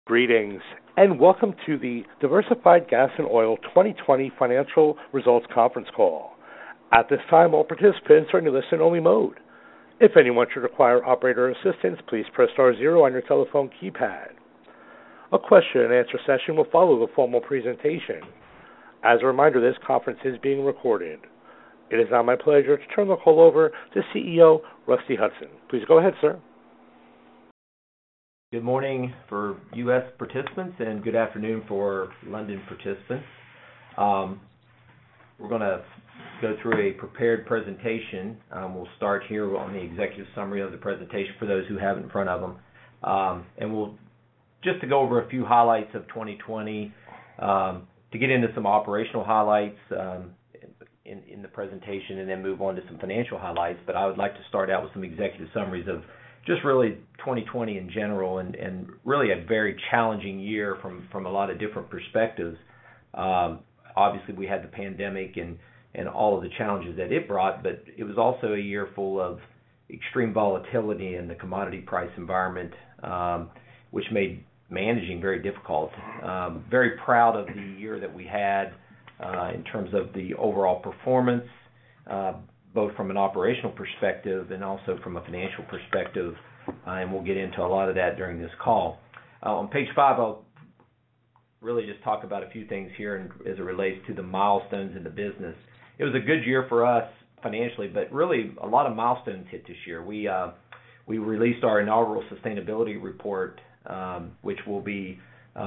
Greetings, and welcome to the Diversified Gas and Oil 2020 Financial Results Conference Call. At this time, all participants are in listen-only mode. If anyone should require operator assistance, please press star zero on your telephone keypad. A question-and-answer session will follow the formal presentation. As a reminder, this conference is being recorded. It is now my pleasure to turn the call over to CEO Rusty Hutson. Please go ahead, sir. Good morning for U.S. participants and good afternoon for London participants. We're going to go through a prepared presentation. We'll start here on the executive summary of the presentation for those who have it in front of them. And we'll just to go over a few highlights of 2020, to get into some operational highlights in the presentation and then move on to some financial highlights. But I would like to start out with some executive summaries of just really 2020 in general, and really a very challenging year from a lot of different perspectives. Obviously, we had the pandemic and all of the challenges that it brought, but it was also a year full of extreme volatility in the commodity price environment, which made managing very difficult. Very proud of the year that we had in terms of the overall performance, both from an operational perspective and also from a financial perspective, and we'll get into a lot of that during this call. On page 5, I'll really just talk about a few things here as it relates to the milestones in the business. It was a good year for us financially, but really a lot of milestones hit this year. We released our inaugural sustainability report, which will be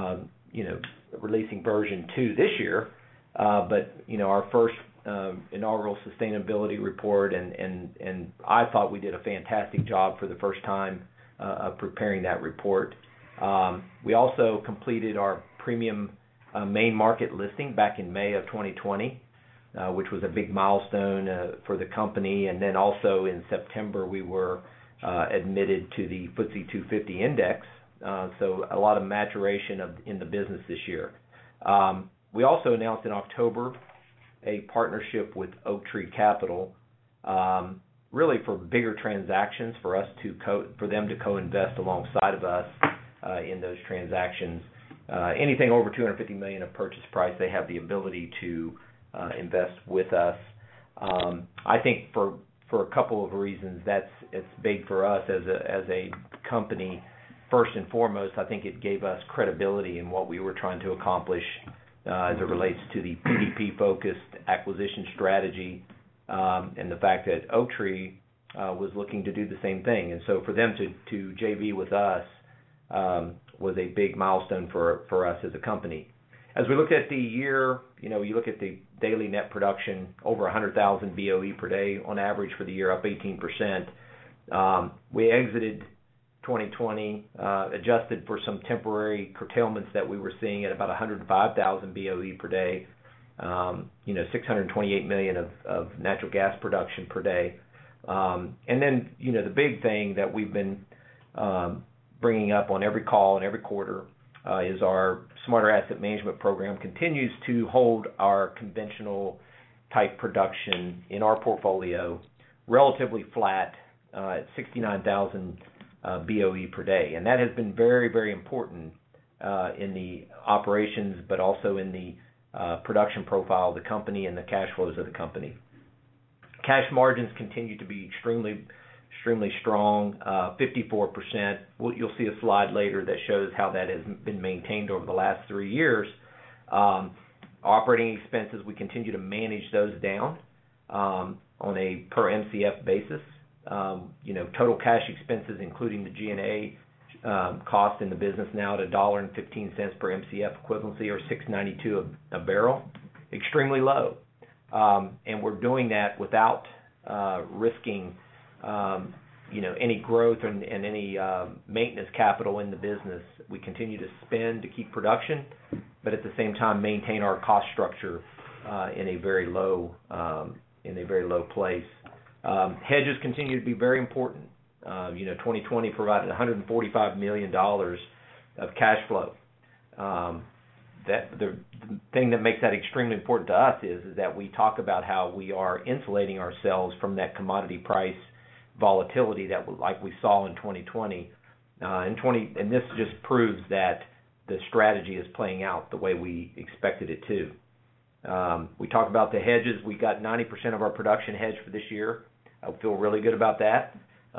releasing version 2 this year, but our first inaugural sustainability report, and I thought we did a fantastic job for the first time of preparing that report. We also completed our premium main market listing back in May of 2020, which was a big milestone for the company, and then also in September we were admitted to the FTSE 250 index, so a lot of maturation in the business this year. We also announced in October a partnership with Oaktree Capital, really for bigger transactions for them to co-invest alongside of us in those transactions. Anything over $250 million of purchase price, they have the ability to invest with us. I think for a couple of reasons it's big for us as a company. First and foremost, I think it gave us credibility in what we were trying to accomplish as it relates to the PDP-focused acquisition strategy, and the fact that Oaktree was looking to do the same thing. And so for them to JV with us was a big milestone for us as a company. As we look at the year, you look at the daily net production, over 100,000 BOE per day on average for the year, up 18%. We exited 2020, adjusted for some temporary curtailments that we were seeing at about 105,000 BOE per day, 628 million of natural gas production per day. And then, the big thing that we've been bringing up on every call and every quarter is our Smarter Asset Management program continues to hold our conventional type production in our portfolio relatively flat at 69,000 BOE per day. And that has been very, very important in the operations, but also in the production profile of the company and the cash flows of the company. Cash margins continue to be extremely strong, 54%. You'll see a slide later that shows how that has been maintained over the last 3 years. Operating expenses, we continue to manage those down on a per MCF basis. Total cash expenses, including the G&A cost in the business now at $1.15 per MCF equivalency, or $6.92 a barrel, extremely low. And we're doing that without risking any growth and any maintenance capital in the business. We continue to spend to keep production, but at the same time maintain our cost structure in a very low place. Hedges continue to be very important. 2020 provided $145 million of cash flow. The thing that makes that extremely important to us is that we talk about how we are insulating ourselves from that commodity price volatility that like we saw in 2020. And this just proves that the strategy is playing out the way we expected it to. We talked about the hedges. We got 90% of our production hedged for this year. I feel really good about that.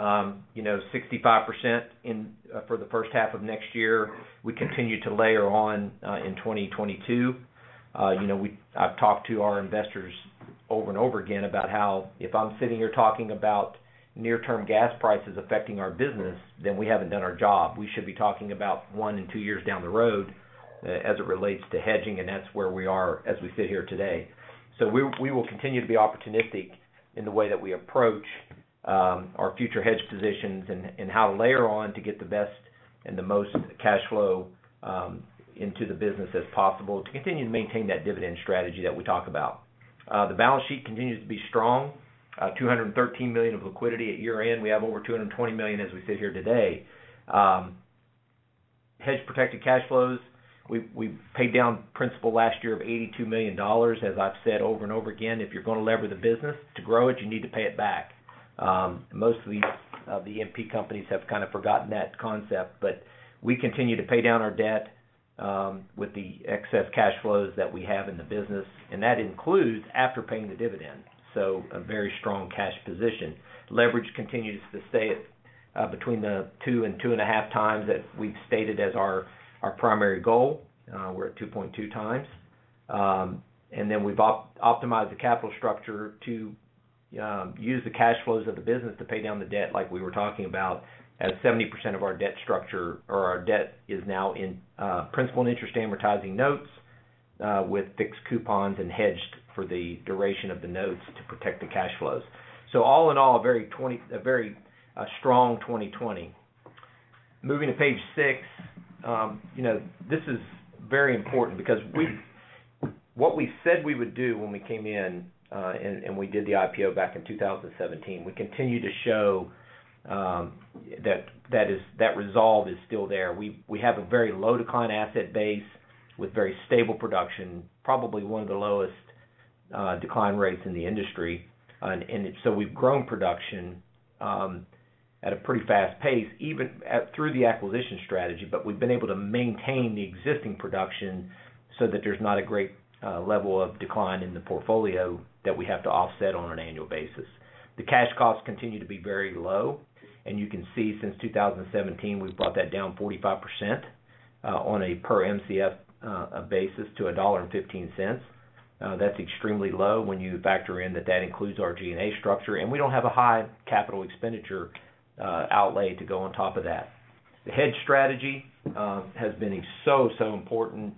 65% for the first half of next year. We continue to layer on in 2022. I've talked to our investors over and over again about how if I'm sitting here talking about near-term gas prices affecting our business, then we haven't done our job. We should be talking about 1 and 2 years down the road as it relates to hedging, and that's where we are as we sit here today. So we will continue to be opportunistic in the way that we approach our future hedge positions and how to layer on to get the best and the most cash flow into the business as possible to continue to maintain that dividend strategy that we talk about. The balance sheet continues to be strong. $213 million of liquidity at year end. We have over $220 million as we sit here today. Hedge protected cash flows. We paid down principal last year of $82 million. As I've said over and over again, if you're going to lever the business to grow it, you need to pay it back. Most of the E&P companies have kind of forgotten that concept, but we continue to pay down our debt with the excess cash flows that we have in the business, and that includes after paying the dividend. So a very strong cash position. Leverage continues to stay at between the 2 and 2.5 times that we've stated as our primary goal. We're at 2.2 times. And then we've optimized the capital structure to use the cash flows of the business to pay down the debt like we were talking about, as 70% of our debt structure or our debt is now in principal and interest amortizing notes with fixed coupons and hedged for the duration of the notes to protect the cash flows. So all in all, a very strong 2020. Moving to page 6, this is very important because what we said we would do when we came in and we did the IPO back in 2017, we continue to show that resolve is still there. We have a very low decline asset base with very stable production, probably one of the lowest decline rates in the industry, so we've grown production at a pretty fast pace, even through the acquisition strategy. But we've been able to maintain the existing production so that there's not a great level of decline in the portfolio that we have to offset on an annual basis. The cash costs continue to be very low, and you can see since 2017 we've brought that down 45% on a per MCF basis to $1.15. That's extremely low when you factor in that includes our G&A structure, and we don't have a high capital expenditure outlay to go on top of that. The hedge strategy has been so important,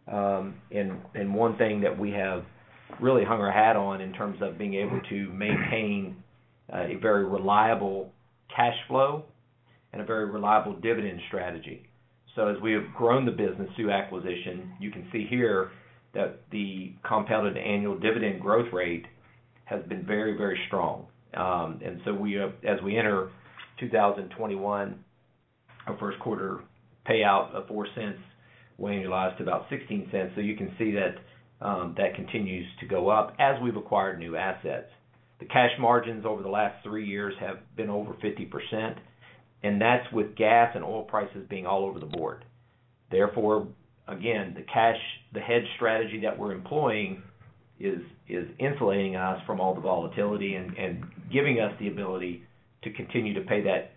and one thing that we have really hung our hat on in terms of being able to maintain a very reliable cash flow and a very reliable dividend strategy. So as we have grown the business through acquisition, you can see here that the compounded annual dividend growth rate has been very, very strong. And so as we enter 2021, our first quarter payout of 4 cents will annualize to about 16 cents. So you can see that that continues to go up as we've acquired new assets. The cash margins over the last 3 years have been over 50%, and that's with gas and oil prices being all over the board. Therefore, again, the hedge strategy that we're employing is insulating us from all the volatility and giving us the ability to continue to pay that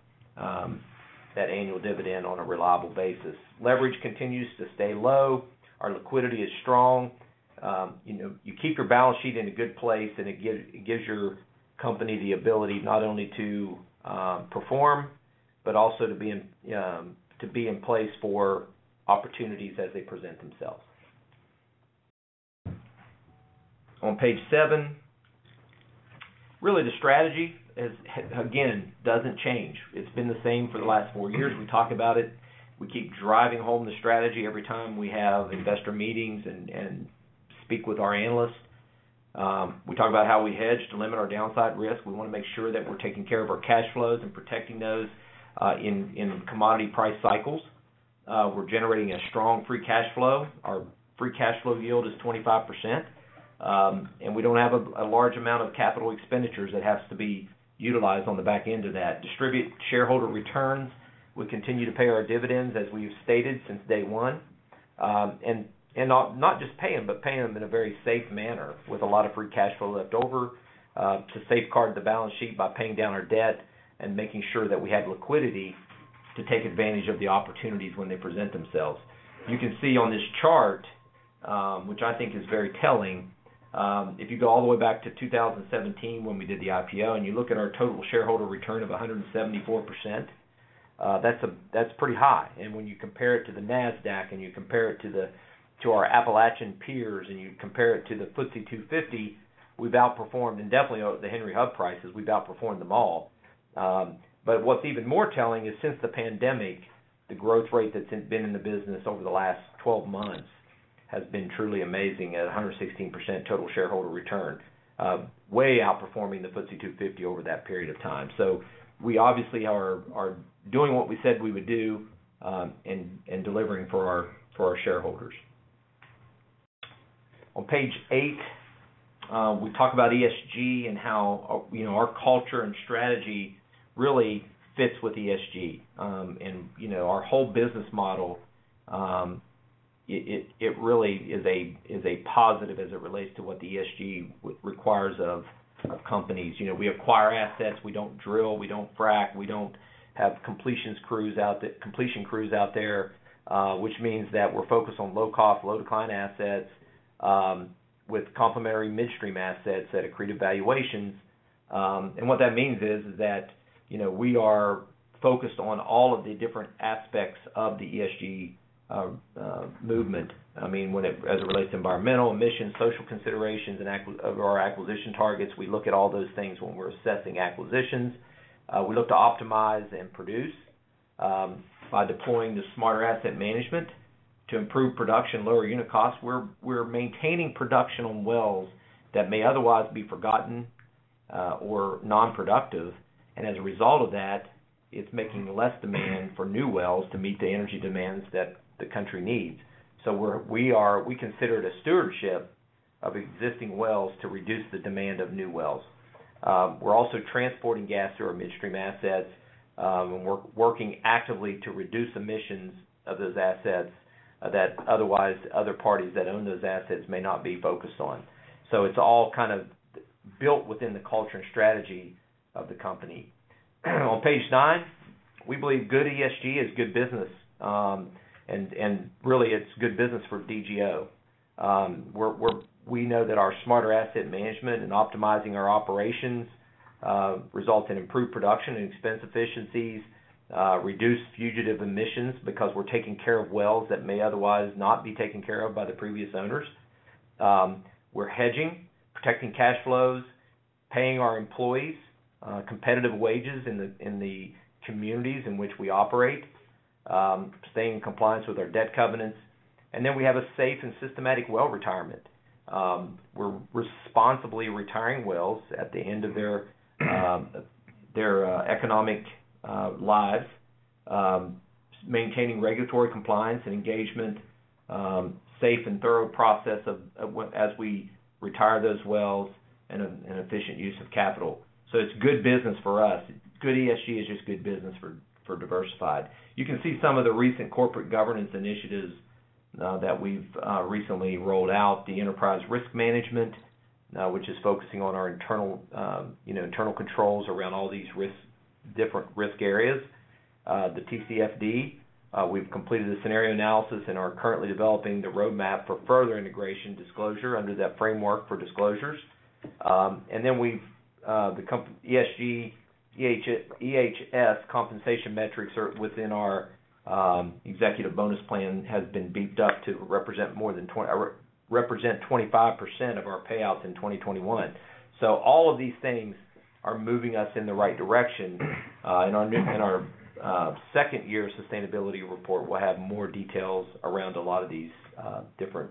annual dividend on a reliable basis. Leverage continues to stay low. Our liquidity is strong. You keep your balance sheet in a good place, and it gives your company the ability not only to perform, but also to be in place for opportunities as they present themselves. On page 7, really the strategy doesn't change. It's been the same for the last 4 years. We talk about it. We keep driving home the strategy every time we have investor meetings and speak with our analysts. We talk about how we hedge to limit our downside risk. We want to make sure that we're taking care of our cash flows and protecting those in commodity price cycles. We're generating a strong free cash flow. Our free cash flow yield is 25%, and we don't have a large amount of capital expenditures that has to be utilized on the back end of that. Distribute shareholder returns. We continue to pay our dividends as we've stated since day one. and not just pay them, but pay them in a very safe manner with a lot of free cash flow left over to safeguard the balance sheet by paying down our debt and making sure that we have liquidity to take advantage of the opportunities when they present themselves. You can see on this chart, which I think is very telling, if you go all the way back to 2017 when we did the IPO and you look at our total shareholder return of 174%, that's pretty high. And when you compare it to the NASDAQ and you compare it to our Appalachian peers and you compare it to the FTSE 250, we've outperformed, and definitely the Henry Hub prices, we've outperformed them all. But what's even more telling is since the pandemic, the growth rate that's been in the business over the last 12 months has been truly amazing at 116% total shareholder return, way outperforming the FTSE 250 over that period of time. So we obviously are doing what we said we would do and delivering for our shareholders. On page 8, we talk about ESG and how our culture and strategy really fits with ESG, and our whole business model. It really is a positive as it relates to what the ESG requires of companies. We acquire assets, we don't drill, we don't frack, we don't have completion crews out there, which means that we're focused on low cost, low decline assets with complementary midstream assets at accretive valuations. And what that means is that we are focused on all of the different aspects of the ESG movement. I mean, as it relates to environmental, emissions, social considerations, and of our acquisition targets, we look at all those things when we're assessing acquisitions. We look to optimize and produce by deploying the smarter asset management to improve production, lower unit costs. We're maintaining production on wells that may otherwise be forgotten or non-productive, and as a result of that, it's making less demand for new wells to meet the energy demands that the country needs. So we consider it a stewardship of existing wells to reduce the demand of new wells. We're also transporting gas through our midstream assets, and we're working actively to reduce emissions of those assets that otherwise other parties that own those assets may not be focused on. So it's all kind of built within the culture and strategy of the company. On page 9, we believe good ESG is good business, and really it's good business for DGO. We know that our smarter asset management and optimizing our operations results in improved production and expense efficiencies, reduced fugitive emissions because we're taking care of wells that may otherwise not be taken care of by the previous owners. We're hedging, protecting cash flows, paying our employees competitive wages in the communities in which we operate, staying in compliance with our debt covenants, and then we have a safe and systematic well retirement. We're responsibly retiring wells at the end of their economic lives, maintaining regulatory compliance and engagement, safe and thorough process as we retire those wells, and an efficient use of capital. So it's good business for us. Good ESG is just good business for Diversified. You can see some of the recent corporate governance initiatives that we've recently rolled out. The enterprise risk management, which is focusing on our internal controls around all these different risk areas. The TCFD, we've completed the scenario analysis and are currently developing the roadmap for further integration disclosure under that framework for disclosures. And then the ESG, EHS compensation metrics are within our executive bonus plan has been beefed up to represent 25% of our payouts in 2021. So all of these things are moving us in the right direction. In our second year sustainability report, we'll have more details around a lot of these different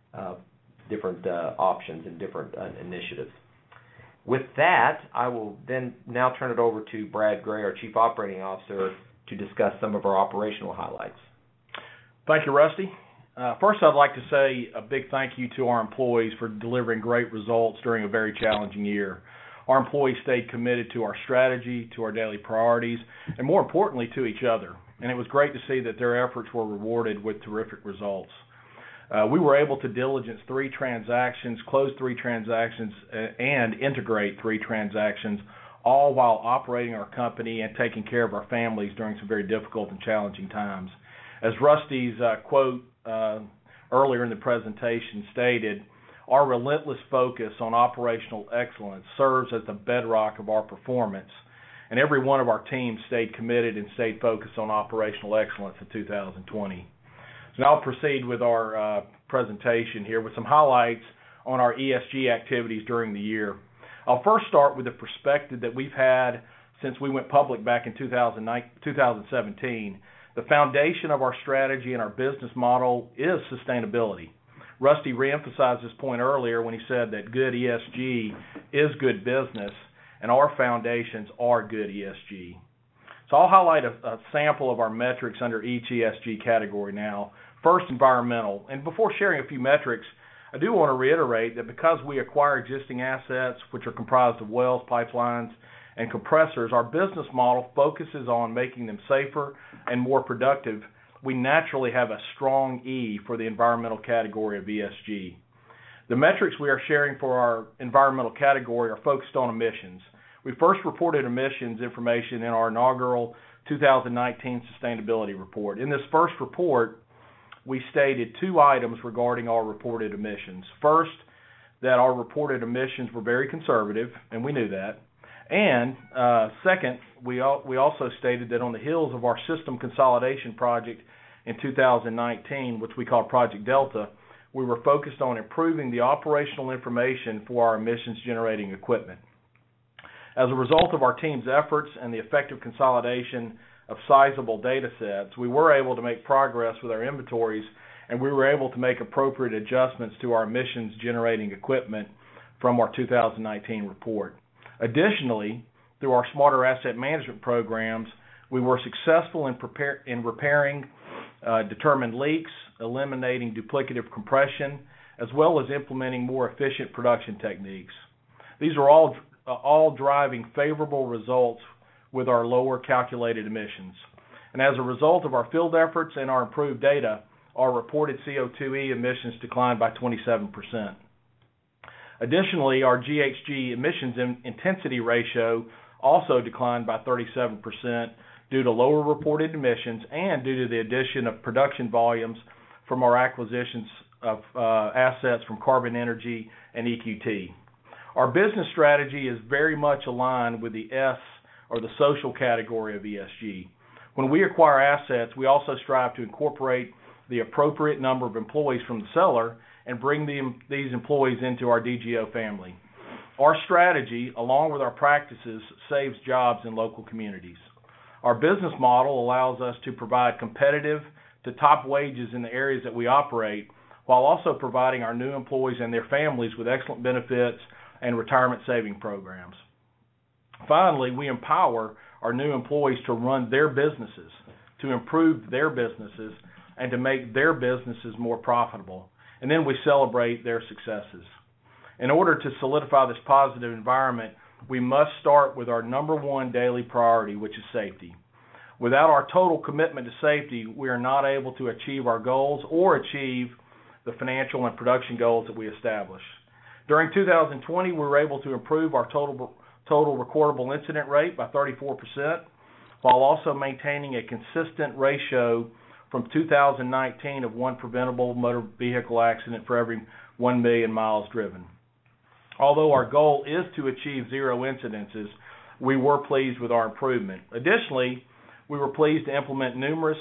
options and different initiatives. With that, I will then now turn it over to Brad Gray, our Chief Operating Officer, to discuss some of our operational highlights. Thank you, Rusty. First, I'd like to say a big thank you to our employees for delivering great results during a very challenging year. Our employees stayed committed to our strategy, to our daily priorities, and more importantly, to each other. And it was great to see that their efforts were rewarded with terrific results. We were able to diligence 3 transactions, close 3 transactions, and integrate 3 transactions, all while operating our company and taking care of our families during some very difficult and challenging times. As Rusty's quote earlier in the presentation stated, our relentless focus on operational excellence serves as the bedrock of our performance, and every one of our teams stayed committed and stayed focused on operational excellence in 2020. So now I'll proceed with our presentation here with some highlights on our ESG activities during the year. I'll first start with the perspective that we've had since we went public back in 2017. The foundation of our strategy and our business model is sustainability. Rusty reemphasized this point earlier when he said that good ESG is good business, and our foundations are good ESG. So I'll highlight a sample of our metrics under each ESG category now. First, environmental. And before sharing a few metrics, I do want to reiterate that because we acquire existing assets, which are comprised of wells, pipelines, and compressors, our business model focuses on making them safer and more productive. We naturally have a strong E for the environmental category of ESG. The metrics we are sharing for our environmental category are focused on emissions. We first reported emissions information in our inaugural 2019 sustainability report. In this first report, we stated 2 items regarding our reported emissions. First, that our reported emissions were very conservative, and we knew that. And second, we also stated that on the heels of our system consolidation project in 2019, which we called Project Delta, we were focused on improving the operational information for our emissions-generating equipment. As a result of our team's efforts and the effective consolidation of sizable data sets, we were able to make progress with our inventories, and we were able to make appropriate adjustments to our emissions-generating equipment from our 2019 report. Additionally, through our smarter asset management programs, we were successful in repairing determined leaks, eliminating duplicative compression, as well as implementing more efficient production techniques. These are all driving favorable results with our lower calculated emissions. And as a result of our field efforts and our improved data, our reported CO2e emissions declined by 27%. Additionally, our GHG emissions intensity ratio also declined by 37% due to lower reported emissions and due to the addition of production volumes from our acquisitions of assets from Carbon Energy and EQT. Our business strategy is very much aligned with the S, or the social category of ESG. When we acquire assets, we also strive to incorporate the appropriate number of employees from the seller and bring these employees into our DGO family. Our strategy, along with our practices, saves jobs in local communities. Our business model allows us to provide competitive to top wages in the areas that we operate, while also providing our new employees and their families with excellent benefits and retirement saving programs. Finally, we empower our new employees to run their businesses, to improve their businesses, and to make their businesses more profitable. And then we celebrate their successes. In order to solidify this positive environment, we must start with our number one daily priority, which is safety. Without our total commitment to safety, we are not able to achieve our goals or achieve the financial and production goals that we establish. During 2020, we were able to improve our total recordable incident rate by 34%, while also maintaining a consistent ratio from 2019 of 1 preventable motor vehicle accident for every 1 million miles driven. Although our goal is to achieve 0 incidences, we were pleased with our improvement. Additionally, we were pleased to implement numerous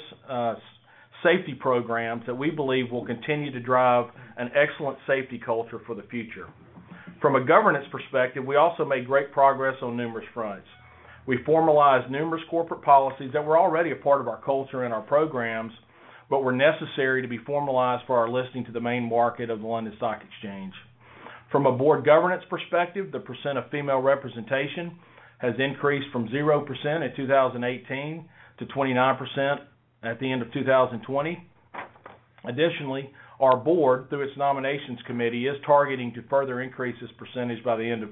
safety programs that we believe will continue to drive an excellent safety culture for the future. From a governance perspective, we also made great progress on numerous fronts. We formalized numerous corporate policies that were already a part of our culture and our programs, but were necessary to be formalized for our listing to the main market of the London Stock Exchange. From a board governance perspective, the percent of female representation has increased from 0% in 2018 to 29% at the end of 2020. Additionally, our board, through its nominations committee, is targeting to further increase this percentage by the end of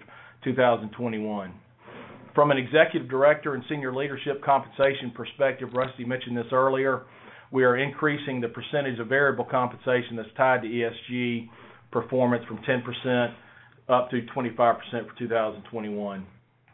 2021. From an executive director and senior leadership compensation perspective, Rusty mentioned this earlier, we are increasing the percentage of variable compensation that's tied to ESG performance from 10% up to 25% for 2021.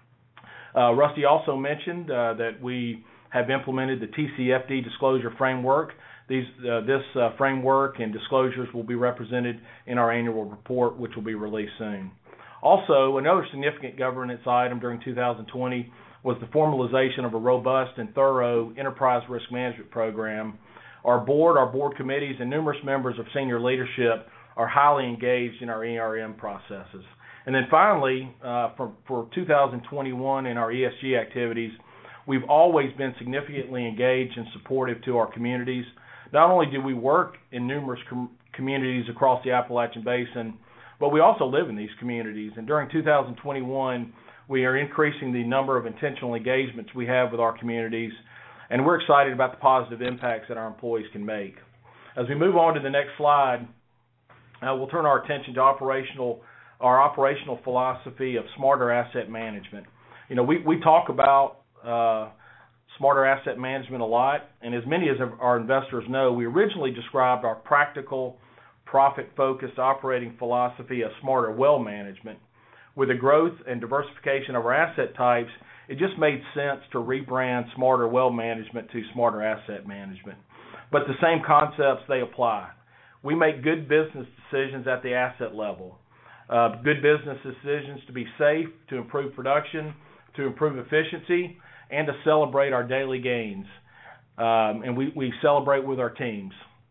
Rusty also mentioned that we have implemented the TCFD disclosure framework. This framework and disclosures will be represented in our annual report, which will be released soon. Also, another significant governance item during 2020 was the formalization of a robust and thorough enterprise risk management program. Our board committees, and numerous members of senior leadership are highly engaged in our ERM processes. And then finally, for 2021 in our ESG activities, we've always been significantly engaged and supportive to our communities. Not only do we work in numerous communities across the Appalachian Basin, but we also live in these communities. And during 2021, we are increasing the number of intentional engagements we have with our communities, and we're excited about the positive impacts that our employees can make. As we move on to the next slide, we'll turn our attention to our operational philosophy of smarter asset management. You know, we talk about smarter asset management a lot, and as many as our investors know, we originally described our practical, profit-focused operating philosophy of smarter well management. With the growth and diversification of our asset types, it just made sense to rebrand smarter well management to smarter asset management. But the same concepts, they apply. We make good business decisions at the asset level. Good business decisions to be safe, to improve production, to improve efficiency, and to celebrate our daily gains. And we celebrate with our teams.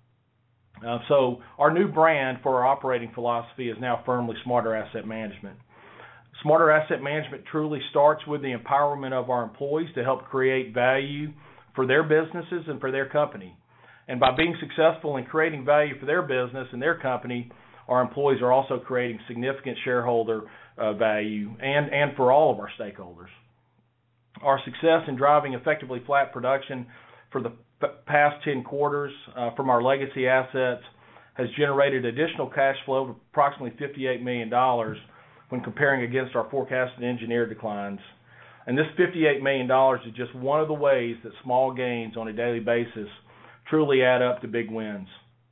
So our new brand for our operating philosophy is now firmly Smarter Asset Management. Smarter Asset Management truly starts with the empowerment of our employees to help create value for their businesses and for their company. And by being successful in creating value for their business and their company, our employees are also creating significant shareholder value and for all of our stakeholders. Our success in driving effectively flat production for the past 10 quarters from our legacy assets has generated additional cash flow of approximately $58 million when comparing against our forecasted engineered declines. And this $58 million is just one of the ways that small gains on a daily basis truly add up to big wins.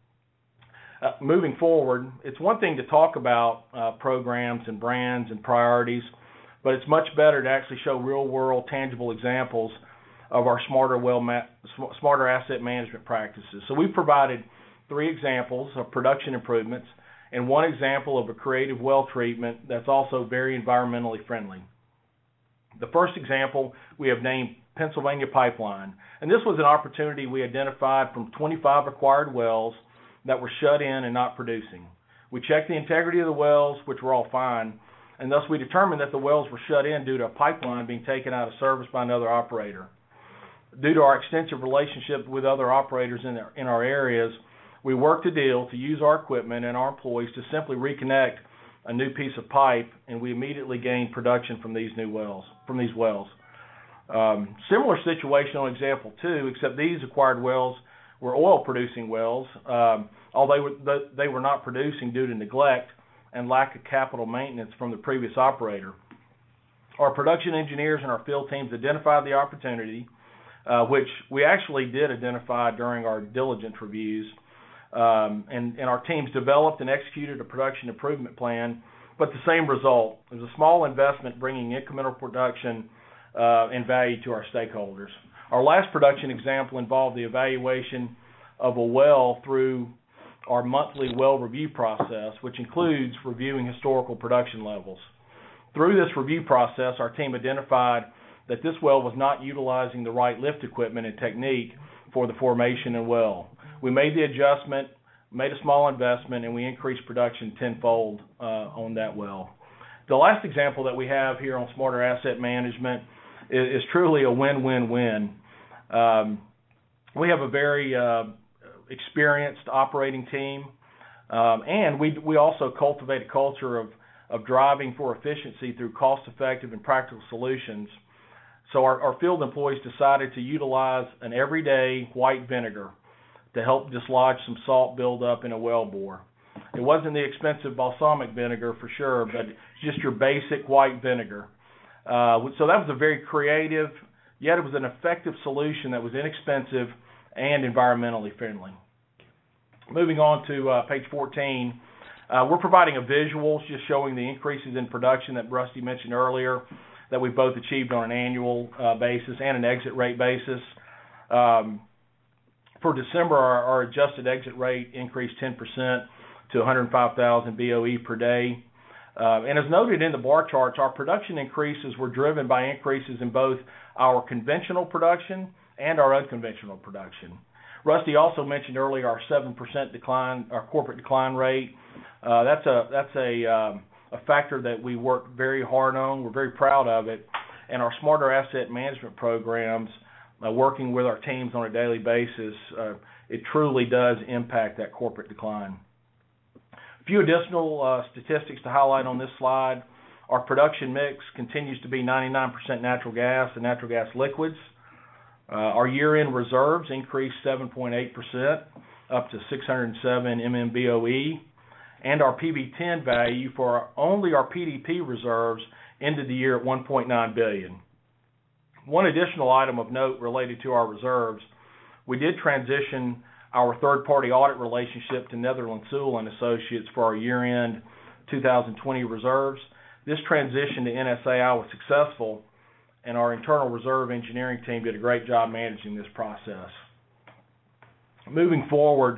Moving forward, it's one thing to talk about programs and brands and priorities, but it's much better to actually show real-world, tangible examples of our smarter asset management practices. So we've provided 3 examples of production improvements and 1 example of a creative well treatment that's also very environmentally friendly. The first example we have named Pennsylvania Pipeline, and this was an opportunity we identified from 25 acquired wells that were shut in and not producing. We checked the integrity of the wells, which were all fine, and thus we determined that the wells were shut in due to a pipeline being taken out of service by another operator. Due to our extensive relationship with other operators in our areas, we worked a deal to use our equipment and our employees to simply reconnect a new piece of pipe, and we immediately gained production from these wells. Similar situation on example 2, except these acquired wells were oil-producing wells, although they were not producing due to neglect and lack of capital maintenance from the previous operator. Our production engineers and our field teams identified the opportunity, which we actually did identify during our diligence reviews, and our teams developed and executed a production improvement plan, but the same result. It was a small investment bringing incremental production and value to our stakeholders. Our last production example involved the evaluation of a well through our monthly well review process, which includes reviewing historical production levels. Through this review process, our team identified that this well was not utilizing the right lift equipment and technique for the formation and well. We made the adjustment, made a small investment, and we increased production tenfold on that well. The last example that we have here on Smarter Asset Management is truly a win-win-win. We have a very experienced operating team, and we also cultivate a culture of driving for efficiency through cost-effective and practical solutions. So our field employees decided to utilize an everyday white vinegar to help dislodge some salt buildup in a well bore. It wasn't the expensive balsamic vinegar for sure, but just your basic white vinegar. So that was a very creative, yet it was an effective solution that was inexpensive and environmentally friendly. Moving on to page 14, we're providing a visual just showing the increases in production that Rusty mentioned earlier that we both achieved on an annual basis and an exit rate basis. For December, our adjusted exit rate increased 10% to 105,000 BOE per day. And as noted in the bar charts, our production increases were driven by increases in both our conventional production and our unconventional production. Rusty also mentioned earlier our 7% decline, our corporate decline rate. That's a factor that we worked very hard on. We're very proud of it. And our smarter asset management programs, working with our teams on a daily basis, it truly does impact that corporate decline. A few additional statistics to highlight on this slide. Our production mix continues to be 99% natural gas and natural gas liquids. Our year-end reserves increased 7.8% up to 607 MMBOE, and our PV-10 value for only our PDP reserves ended the year at $1.9 billion. One additional item of note related to our reserves, we did transition our third-party audit relationship to Netherland, Sewell & Associates for our year-end 2020 reserves. This transition to NSAI was successful, and our internal reserve engineering team did a great job managing this process. Moving forward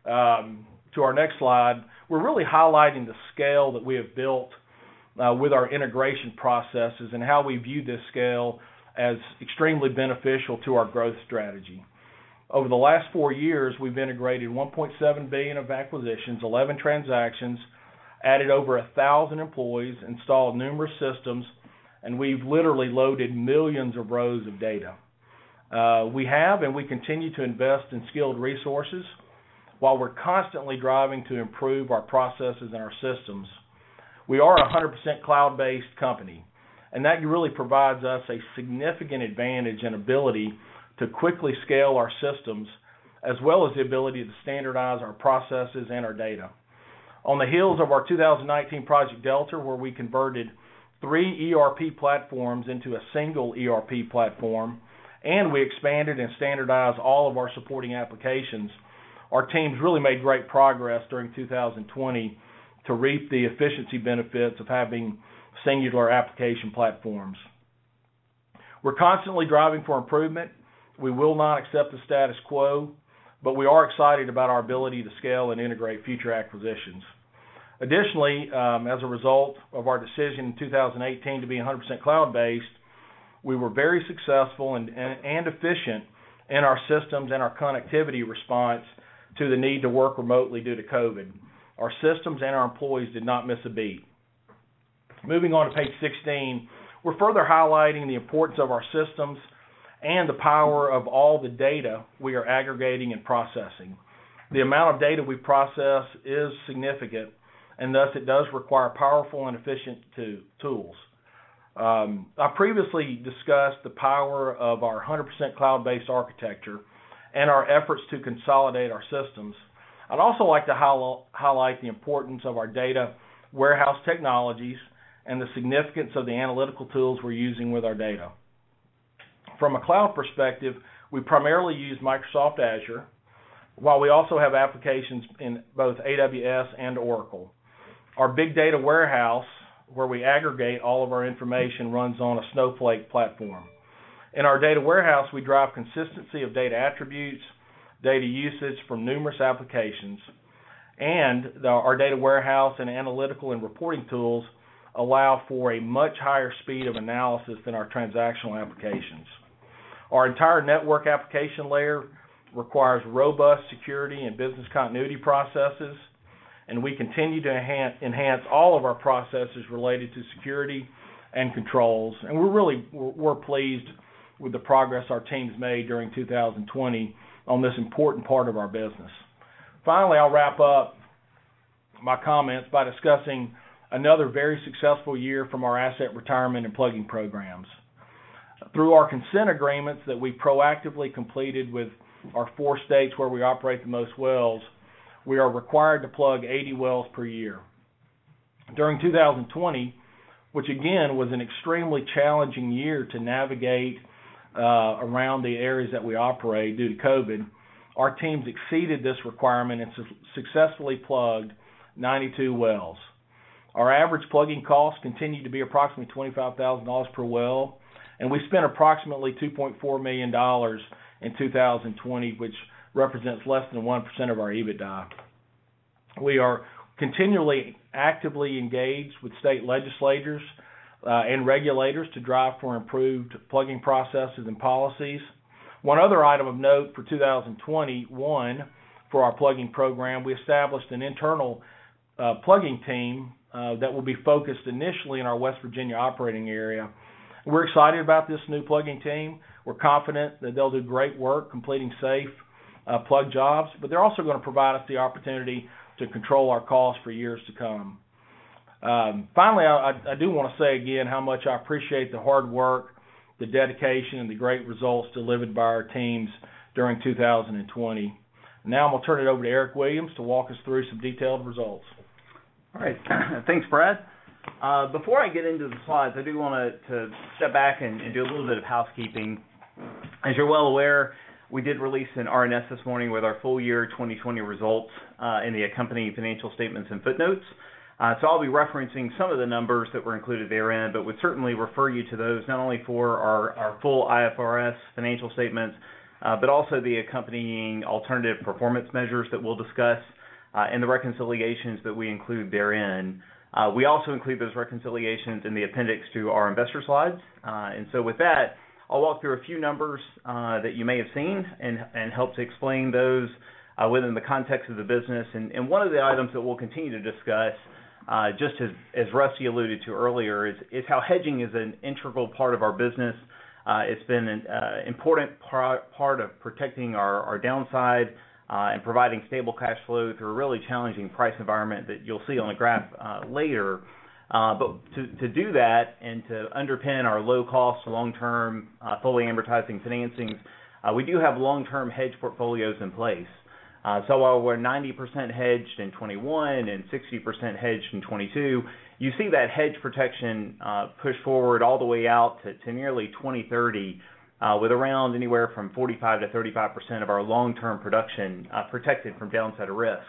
to our next slide, we're really highlighting the scale that we have built with our integration processes and how we view this scale as extremely beneficial to our growth strategy. Over the last 4 years, we've integrated $1.7 billion of acquisitions, 11 transactions, added over 1,000 employees, installed numerous systems, and we've literally loaded millions of rows of data. We have and we continue to invest in skilled resources while we're constantly driving to improve our processes and our systems. We are a 100% cloud-based company, and that really provides us a significant advantage and ability to quickly scale our systems, as well as the ability to standardize our processes and our data. On the heels of our 2019 Project Delta, where we converted 3 ERP platforms into a single ERP platform, and we expanded and standardized all of our supporting applications, our teams really made great progress during 2020 to reap the efficiency benefits of having singular application platforms. We're constantly driving for improvement. We will not accept the status quo, but we are excited about our ability to scale and integrate future acquisitions. Additionally, as a result of our decision in 2018 to be 100% cloud-based, we were very successful and efficient in our systems and our connectivity response to the need to work remotely due to COVID. Our systems and our employees did not miss a beat. Moving on to page 16, we're further highlighting the importance of our systems and the power of all the data we are aggregating and processing. The amount of data we process is significant, and thus it does require powerful and efficient tools. I previously discussed the power of our 100% cloud-based architecture and our efforts to consolidate our systems. I'd also like to highlight the importance of our data warehouse technologies and the significance of the analytical tools we're using with our data. From a cloud perspective, we primarily use Microsoft Azure, while we also have applications in both AWS and Oracle. Our big data warehouse, where we aggregate all of our information, runs on a Snowflake platform. In our data warehouse, we drive consistency of data attributes, data usage from numerous applications, and our data warehouse and analytical and reporting tools allow for a much higher speed of analysis than our transactional applications. Our entire network application layer requires robust security and business continuity processes, and we continue to enhance all of our processes related to security and controls. And we're pleased with the progress our teams made during 2020 on this important part of our business. Finally, I'll wrap up my comments by discussing another very successful year from our asset retirement and plugging programs. Through our consent agreements that we proactively completed with our 4 states where we operate the most wells, we are required to plug 80 wells per year. During 2020, which again was an extremely challenging year to navigate around the areas that we operate due to COVID, our teams exceeded this requirement and successfully plugged 92 wells. Our average plugging costs continued to be approximately $25,000 per well, and we spent approximately $2.4 million in 2020, which represents less than 1% of our EBITDA. We are continually actively engaged with state legislators and regulators to drive for improved plugging processes and policies. One other item of note for 2021 for our plugging program, we established an internal plugging team that will be focused initially in our West Virginia operating area. We're excited about this new plugging team. We're confident that they'll do great work completing safe plug jobs, but they're also going to provide us the opportunity to control our costs for years to come. Finally, I do want to say again how much I appreciate the hard work, the dedication, and the great results delivered by our teams during 2020. Now I'm going to turn it over to Eric Williams to walk us through some detailed results. All right. Thanks, Brad. Before I get into the slides, I do want to step back and do a little bit of housekeeping. As you're well aware, we did release an RNS this morning with our full year 2020 results and the accompanying financial statements and footnotes. So I'll be referencing some of the numbers that were included therein, but would certainly refer you to those not only for our full IFRS financial statements, but also the accompanying alternative performance measures that we'll discuss and the reconciliations that we include therein. We also include those reconciliations in the appendix to our investor slides. And so with that, I'll walk through a few numbers that you may have seen and help to explain those within the context of the business. And one of the items that we'll continue to discuss, just as Rusty alluded to earlier, is how hedging is an integral part of our business. It's been an important part of protecting our downside and providing stable cash flow through a really challenging price environment that you'll see on the graph later. But to do that and to underpin our low-cost, long-term, fully amortizing financings, we do have long-term hedge portfolios in place. So while we're 90% hedged in 21 and 60% hedged in 22, you see that hedge protection push forward all the way out to nearly 2030, with around anywhere from 45 to 35% of our long-term production protected from downside risk.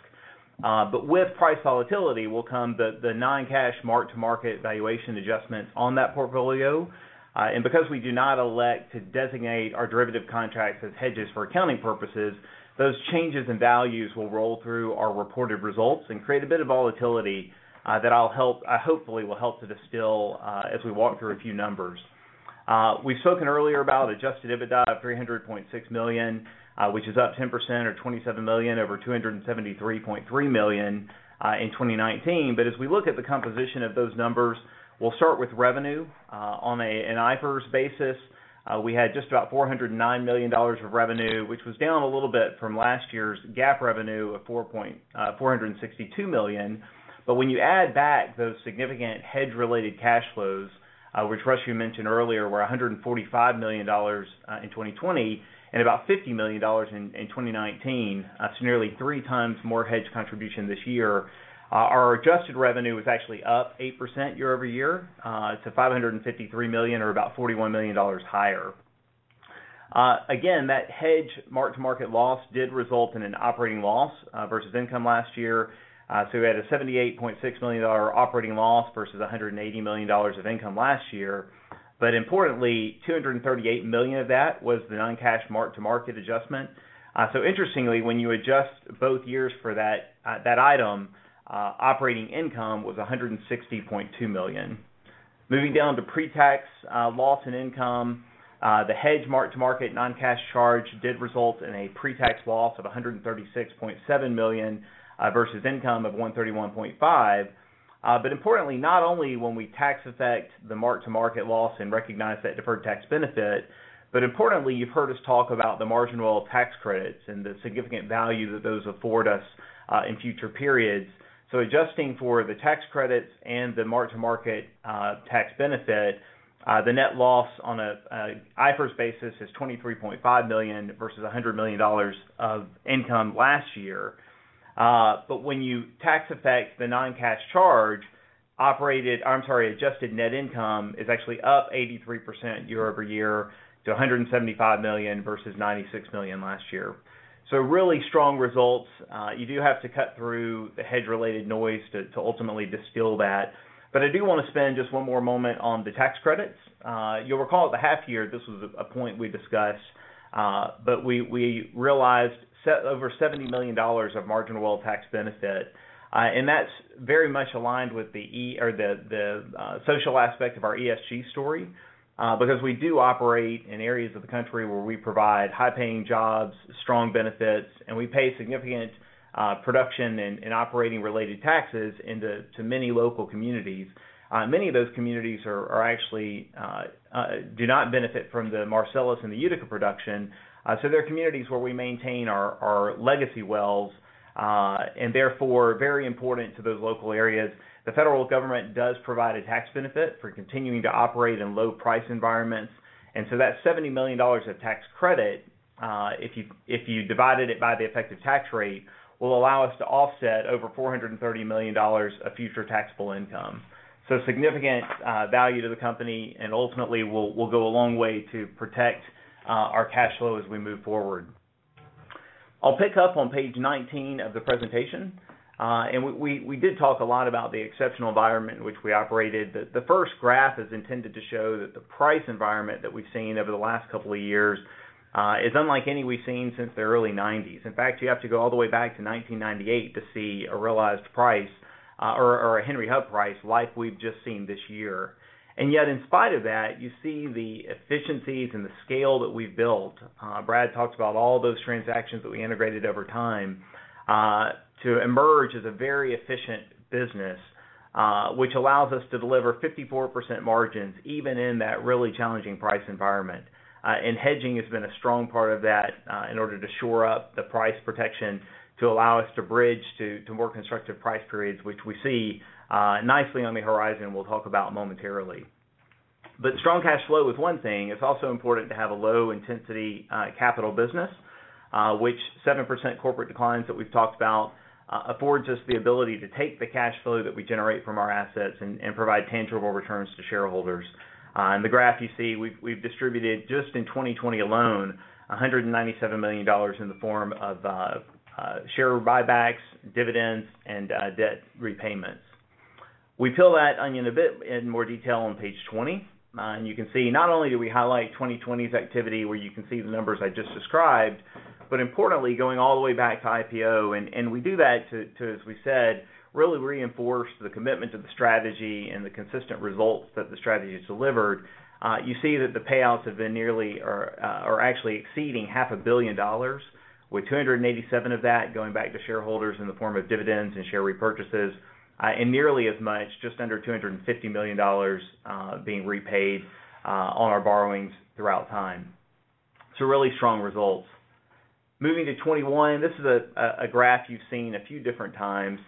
But with price volatility will come the non-cash mark-to-market valuation adjustments on that portfolio. And because we do not elect to designate our derivative contracts as hedges for accounting purposes, those changes in values will roll through our reported results and create a bit of volatility that I hopefully will help to distill as we walk through a few numbers. We've spoken earlier about adjusted EBITDA of $300.6 million, which is up 10% or $27 million over $273.3 million in 2019. But as we look at the composition of those numbers, we'll start with revenue. On an IFRS basis, we had just about $409 million of revenue, which was down a little bit from last year's GAAP revenue of $462 million. But when you add back those significant hedge-related cash flows, which Rusty mentioned earlier, were $145 million in 2020 and about $50 million in 2019, so nearly 3 times more hedge contribution this year. Our adjusted revenue was actually up 8% year over year to $553 million, or about $41 million higher. Again, that hedge mark-to-market loss did result in an operating loss versus income last year. So we had a $78.6 million operating loss versus $180 million of income last year. But importantly, $238 million of that was the non-cash mark-to-market adjustment. So interestingly, when you adjust both years for that item, operating income was $160.2 million. Moving down to pre-tax loss and income, the hedge mark-to-market non-cash charge did result in a pre-tax loss of $136.7 million versus income of $131.5. But importantly, not only when we tax affect the mark-to-market loss and recognize that deferred tax benefit, but importantly, you've heard us talk about the marginal oil tax credits and the significant value that those afford us in future periods. So adjusting for the tax credits and the mark-to-market tax benefit, the net loss on a IFRS basis is $23.5 million versus $100 million of income last year. But when you tax affect the non-cash charge, adjusted net income is actually up 83% year over year to $175 million versus $96 million last year. So really strong results. You do have to cut through the hedge-related noise to ultimately distill that. But I do want to spend just one more moment on the tax credits. You'll recall at the half year, this was a point we discussed, but we realized over $70 million of marginal oil tax benefit. And that's very much aligned with the social aspect of our ESG story, because we do operate in areas of the country where we provide high-paying jobs, strong benefits, and we pay significant production and operating-related taxes into many local communities. Many of those communities are actually do not benefit from the Marcellus and the Utica production, so they're communities where we maintain our legacy wells, and therefore very important to those local areas. The federal government does provide a tax benefit for continuing to operate in low price environments, and so that $70 million of tax credit, if you divided it by the effective tax rate, will allow us to offset over $430 million of future taxable income. So significant value to the company, and ultimately will go a long way to protect our cash flow as we move forward. I'll pick up on page 19 of the presentation. And we did talk a lot about the exceptional environment in which we operated. The first graph is intended to show that the price environment that we've seen over the last couple of years is unlike any we've seen since the early 90s. In fact, you have to go all the way back to 1998 to see a realized price or a Henry Hub price like we've just seen this year. And yet, in spite of that, you see the efficiencies and the scale that we've built. Brad talked about all those transactions that we integrated over time to emerge as a very efficient business, which allows us to deliver 54% margins even in that really challenging price environment. And hedging has been a strong part of that in order to shore up the price protection to allow us to bridge to more constructive price periods, which we see nicely on the horizon we'll talk about momentarily. But strong cash flow is one thing. It's also important to have a low-intensity capital business, which 7% corporate declines that we've talked about affords us the ability to take the cash flow that we generate from our assets and provide tangible returns to shareholders. In the graph you see, we've distributed just in 2020 alone $197 million in the form of share buybacks, dividends, and debt repayments. We peel that onion a bit in more detail on page 20, and you can see not only do we highlight 2020's activity where you can see the numbers I just described, but importantly, going all the way back to IPO, and we do that to, as we said, really reinforce the commitment to the strategy and the consistent results that the strategy has delivered. You see that the payouts have been nearly, or actually exceeding $500 million, with 287 of that going back to shareholders in the form of dividends and share repurchases, and nearly as much, just under $250 million being repaid on our borrowings throughout time. So really strong results. Moving to 21, this is a graph you've seen a few different times,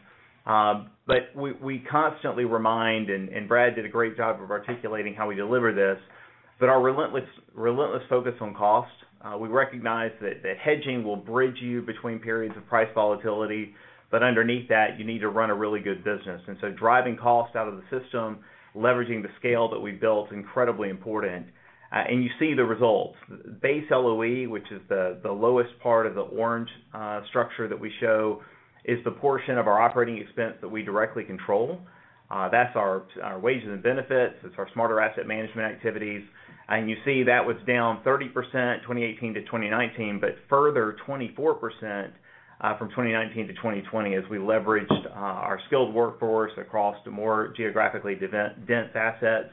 but we constantly remind, and Brad did a great job of articulating how we deliver this, but our relentless focus on cost. We recognize that hedging will bridge you between periods of price volatility, but underneath that, you need to run a really good business. And so driving cost out of the system, leveraging the scale that we built, incredibly important. And you see the results. Base LOE, which is the lowest part of the orange structure that we show, is the portion of our operating expense that we directly control. That's our wages and benefits. It's our smarter asset management activities. And you see that was down 30% 2018 to 2019, but further 24% from 2019 to 2020 as we leveraged our skilled workforce across the more geographically dense assets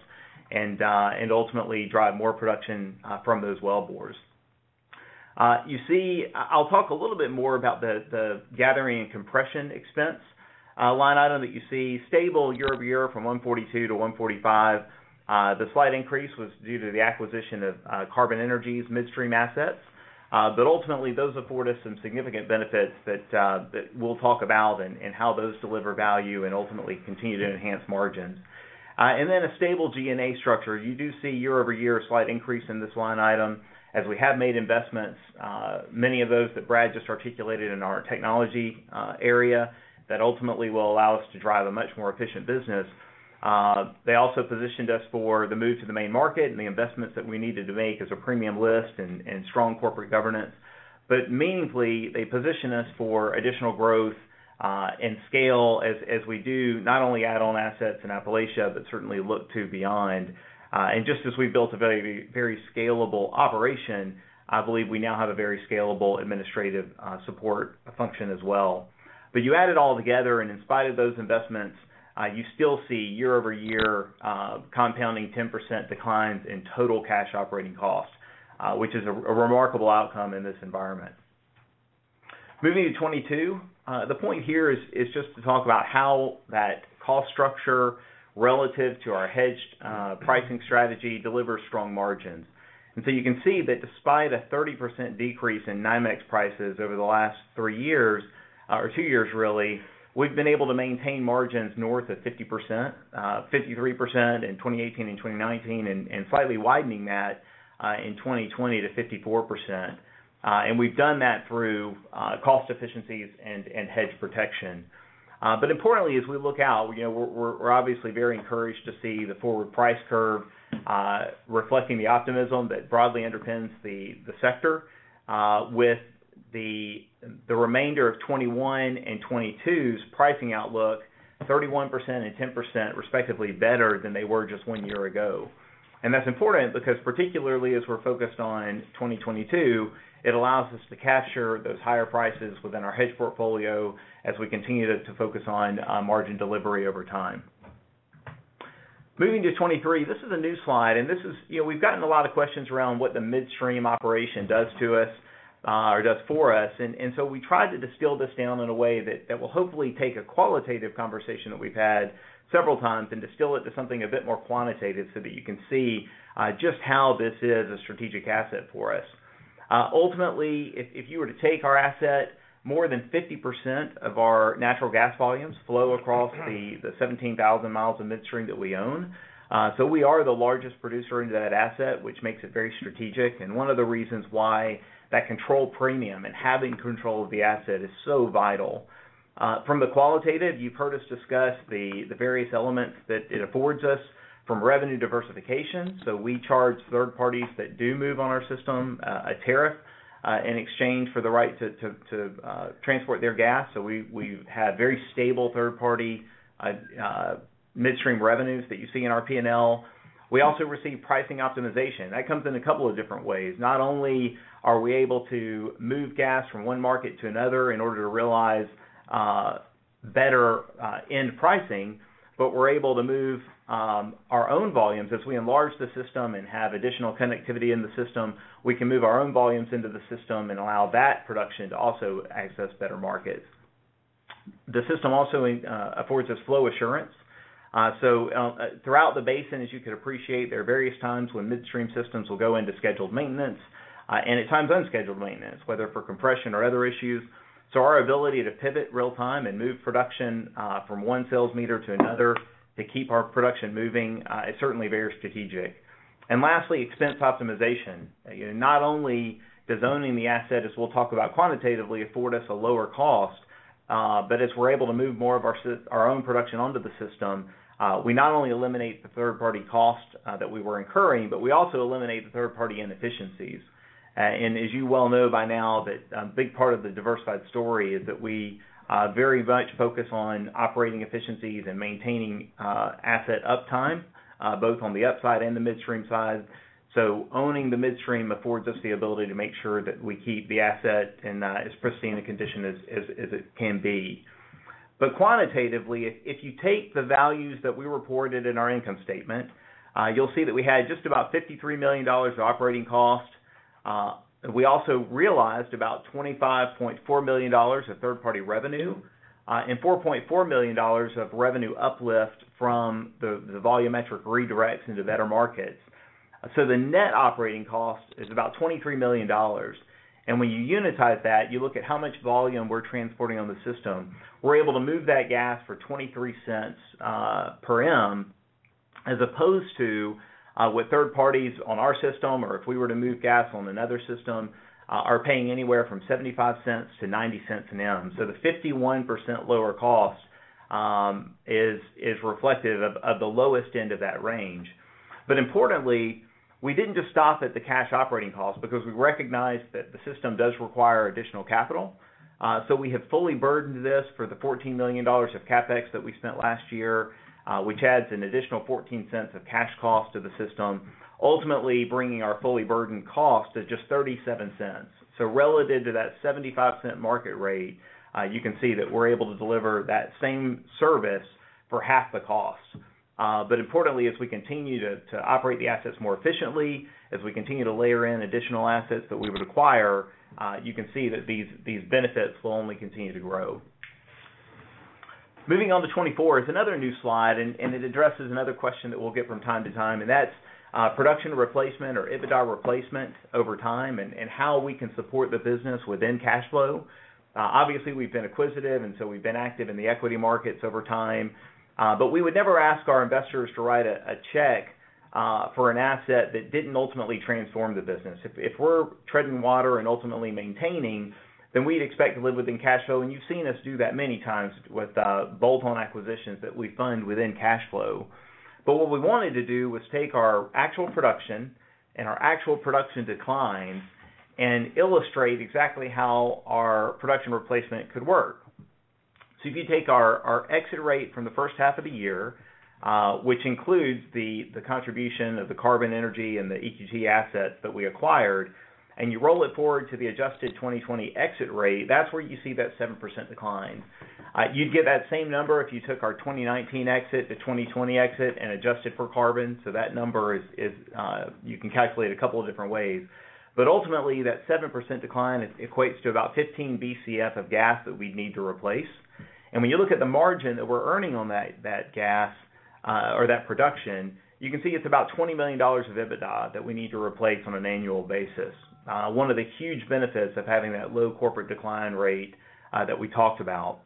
and ultimately drive more production from those wellbores. You see, I'll talk a little bit more about the gathering and compression expense line item that you see stable year over year from 142 to 145. The slight increase was due to the acquisition of Carbon Energy's midstream assets, but ultimately those afford us some significant benefits that we'll talk about and how those deliver value and ultimately continue to enhance margins. And then a stable G&A structure. You do see year over year a slight increase in this line item as we have made investments, many of those that Brad just articulated in our technology area that ultimately will allow us to drive a much more efficient business. They also positioned us for the move to the main market and the investments that we needed to make as a premium list and strong corporate governance. but meaningfully, they position us for additional growth and scale as we do not only add on assets in Appalachia, but certainly look to beyond. And just as we built a very, very scalable operation, I believe we now have a very scalable administrative support function as well. But you add it all together, and in spite of those investments, you still see year-over-year compounding 10% declines in total cash operating costs, which is a remarkable outcome in this environment. Moving to 22, the point here is just to talk about how that cost structure relative to our hedged pricing strategy delivers strong margins. And so you can see that despite a 30% decrease in NYMEX prices over the last 3 years, or 2 years really, we've been able to maintain margins north of 50%, 53% in 2018 and 2019, and slightly widening that in 2020 to 54%. And we've done that through cost efficiencies and hedge protection. But importantly, as we look out, we're obviously very encouraged to see the forward price curve reflecting the optimism that broadly underpins the sector, with the remainder of 21 and 22's pricing outlook 31% and 10% respectively better than they were just 1 year ago. And that's important because particularly as we're focused on 2022, it allows us to capture those higher prices within our hedge portfolio as we continue to focus on margin delivery over time. Moving to 23, this is a new slide, and this is, we've gotten a lot of questions around what the midstream operation does to us, or does for us, and so we tried to distill this down in a way that will hopefully take a qualitative conversation that we've had several times and distill it to something a bit more quantitative so that you can see just how this is a strategic asset for us. Ultimately, if you were to take our asset, more than 50% of our natural gas volumes flow across the 17,000 miles of midstream that we own. So we are the largest producer into that asset, which makes it very strategic, and one of the reasons why that control premium and having control of the asset is so vital. From the qualitative, you've heard us discuss the various elements that it affords us from revenue diversification. So we charge third parties that do move on our system a tariff in exchange for the right to transport their gas. So we have very stable third-party midstream revenues that you see in our P&L. We also receive pricing optimization. That comes in a couple of different ways. Not only are we able to move gas from one market to another in order to realize better end pricing, but we're able to move our own volumes as we enlarge the system and have additional connectivity in the system. We can move our own volumes into the system and allow that production to also access better markets. The system also affords us flow assurance. So throughout the basin, as you could appreciate, there are various times when midstream systems will go into scheduled maintenance and at times unscheduled maintenance, whether for compression or other issues. So our ability to pivot real time and move production from one sales meter to another to keep our production moving is certainly very strategic. And lastly, expense optimization. Not only does owning the asset, as we'll talk about quantitatively, afford us a lower cost, but as we're able to move more of our own production onto the system, we not only eliminate the third-party cost that we were incurring, but we also eliminate the third-party inefficiencies. And as you well know by now, that a big part of the diversified story is that we very much focus on operating efficiencies and maintaining asset uptime, both on the upside and the midstream side. So owning the midstream affords us the ability to make sure that we keep the asset in as pristine a condition as it can be. But quantitatively, if you take the values that we reported in our income statement, you'll see that we had just about $53 million of operating costs. We also realized about $25.4 million of third-party revenue and $4.4 million of revenue uplift from the volumetric redirects into better markets. So the net operating cost is about $23 million. And when you unitize that, you look at how much volume we're transporting on the system, we're able to move that gas for 23 cents per M, as opposed to what third parties on our system, or if we were to move gas on another system, are paying anywhere from 75 cents to 90 cents an M. So the 51% lower cost is reflective of the lowest end of that range. But importantly, we didn't just stop at the cash operating costs because we recognized that the system does require additional capital. So we have fully burdened this for the $14 million of CapEx that we spent last year, which adds an additional 14 cents of cash cost to the system, ultimately bringing our fully burdened cost to just 37 cents. So relative to that 75-cent market rate, you can see that we're able to deliver that same service for half the cost. But importantly, as we continue to operate the assets more efficiently, as we continue to layer in additional assets that we would acquire, you can see that these benefits will only continue to grow. Moving on to 24 is another new slide, and it addresses another question that we'll get from time to time, and that's production replacement or EBITDA replacement over time and how we can support the business within cash flow. Obviously, we've been acquisitive, and so we've been active in the equity markets over time. But we would never ask our investors to write a check for an asset that didn't ultimately transform the business. If we're treading water and ultimately maintaining, then we'd expect to live within cash flow. And you've seen us do that many times with bolt-on acquisitions that we fund within cash flow. But what we wanted to do was take our actual production and our actual production declines and illustrate exactly how our production replacement could work. So if you take our exit rate from the first half of the year, which includes the contribution of the Carbon Energy and the EQT assets that we acquired, and you roll it forward to the adjusted 2020 exit rate, that's where you see that 7% decline. You'd get that same number if you took our 2019 exit to 2020 exit and adjusted for carbon. So that number is you can calculate a couple of different ways. But ultimately, that 7% decline equates to about 15 BCF of gas that we'd need to replace. And when you look at the margin that we're earning on that gas or that production, you can see it's about $20 million of EBITDA that we need to replace on an annual basis. One of the huge benefits of having that low corporate decline rate that we talked about.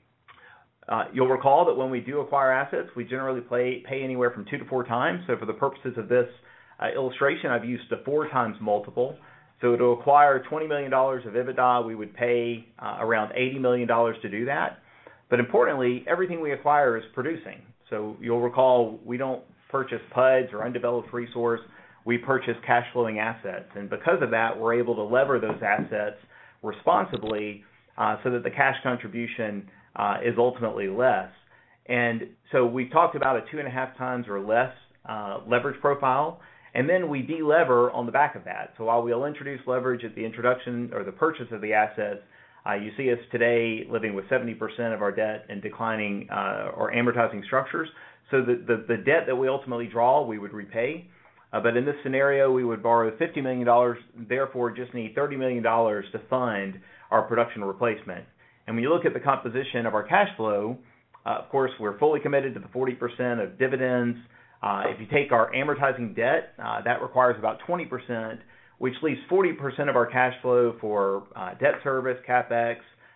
You'll recall that when we do acquire assets, we generally pay anywhere from 2 to 4 times. So for the purposes of this illustration, I've used the 4 times multiple. So to acquire $20 million of EBITDA, we would pay around $80 million to do that. But importantly, everything we acquire is producing. So you'll recall we don't purchase PUDs or undeveloped resource. We purchase cash flowing assets. And because of that, we're able to lever those assets responsibly so that the cash contribution is ultimately less. And so we've talked about a 2.5 times or less leverage profile. And then we de-lever on the back of that. So while we'll introduce leverage at the introduction or the purchase of the assets, you see us today living with 70% of our debt in declining or amortizing structures. So the debt that we ultimately draw, we would repay. But in this scenario, we would borrow $50 million, therefore just need $30 million to fund our production replacement. And when you look at the composition of our cash flow, of course, we're fully committed to the 40% of dividends. If you take our amortizing debt, that requires about 20%, which leaves 40% of our cash flow for debt service, CapEx,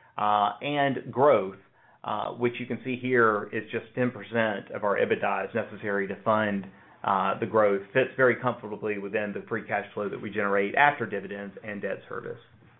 and growth, which you can see here is just 10% of our EBITDA is necessary to fund the growth. Fits very comfortably within the free cash flow that we generate after dividends and debt service.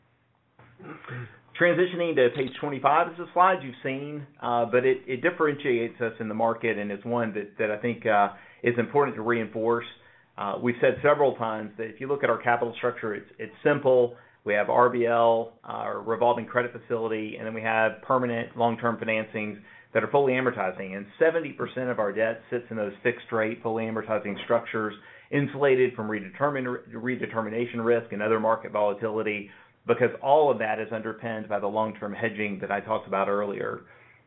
Transitioning to page 25 is a slide you've seen, but it differentiates us in the market, and it's one that I think is important to reinforce. We've said several times that if you look at our capital structure, it's simple. We have RBL, our revolving credit facility, and then we have permanent long-term financings that are fully amortizing. And 70% of our debt sits in those fixed-rate, fully amortizing structures, insulated from redetermination risk and other market volatility, because all of that is underpinned by the long-term hedging that I talked about earlier.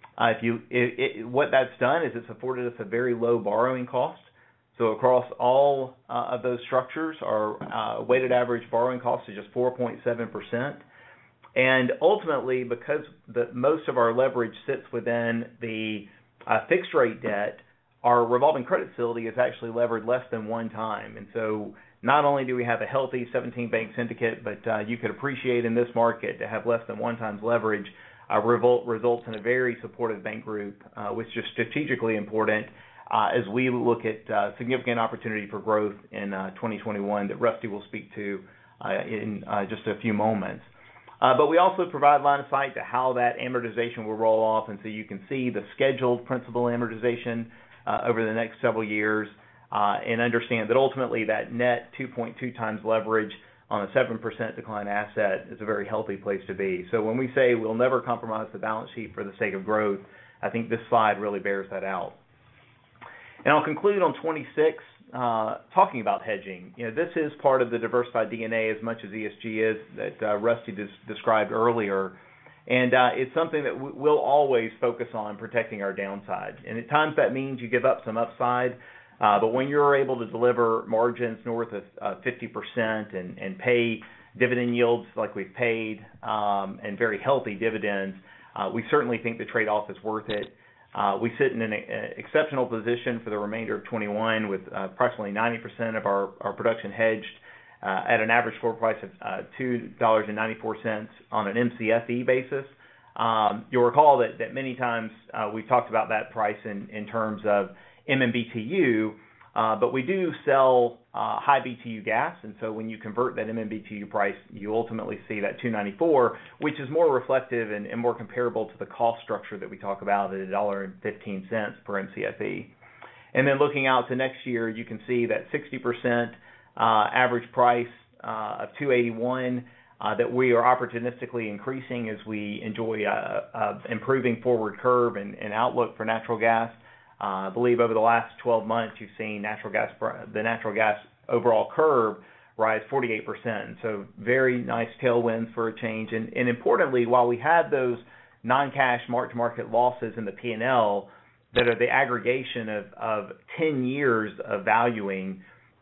What that's done is it's afforded us a very low borrowing cost. So across all of those structures, our weighted average borrowing cost is just 4.7%. And ultimately, because most of our leverage sits within the fixed rate debt, our revolving credit facility is actually levered less than 1 time. And so not only do we have a healthy 17-bank syndicate, but you could appreciate in this market to have less than 1 times leverage results in a very supportive bank group, which is strategically important as we look at significant opportunity for growth in 2021 that Rusty will speak to in just a few moments. But we also provide line of sight to how that amortization will roll off, and so you can see the scheduled principal amortization over the next several years. and understand that ultimately that net 2.2 times leverage on a 7% decline asset is a very healthy place to be. So when we say we'll never compromise the balance sheet for the sake of growth, I think this slide really bears that out. And I'll conclude on 26, talking about hedging. This is part of the Diversified DNA as much as ESG is, that Rusty described earlier. And it's something that we'll always focus on protecting our downside. And at times that means you give up some upside. But when you're able to deliver margins north of 50% and pay dividend yields like we've paid, and very healthy dividends, we certainly think the trade-off is worth it. We sit in an exceptional position for the remainder of 21 with approximately 90% of our production hedged at an average floor price of $2.94 on an MCFE basis. You'll recall that many times we've talked about that price in terms of MMBTU, but we do sell high BTU gas, and so when you convert that MMBTU price, you ultimately see that $2.94, which is more reflective and more comparable to the cost structure that we talk about at $1.15 per MCFE. And then looking out to next year, you can see that 60% average price of $2.81 that we are opportunistically increasing as we enjoy improving forward curve and outlook for natural gas. I believe over the last 12 months, you've seen the natural gas overall curve rise 48%. So very nice tailwinds for a change. And importantly, while we had those non-cash mark-to-market losses in the P&L that are the aggregation of 10 years of valuing,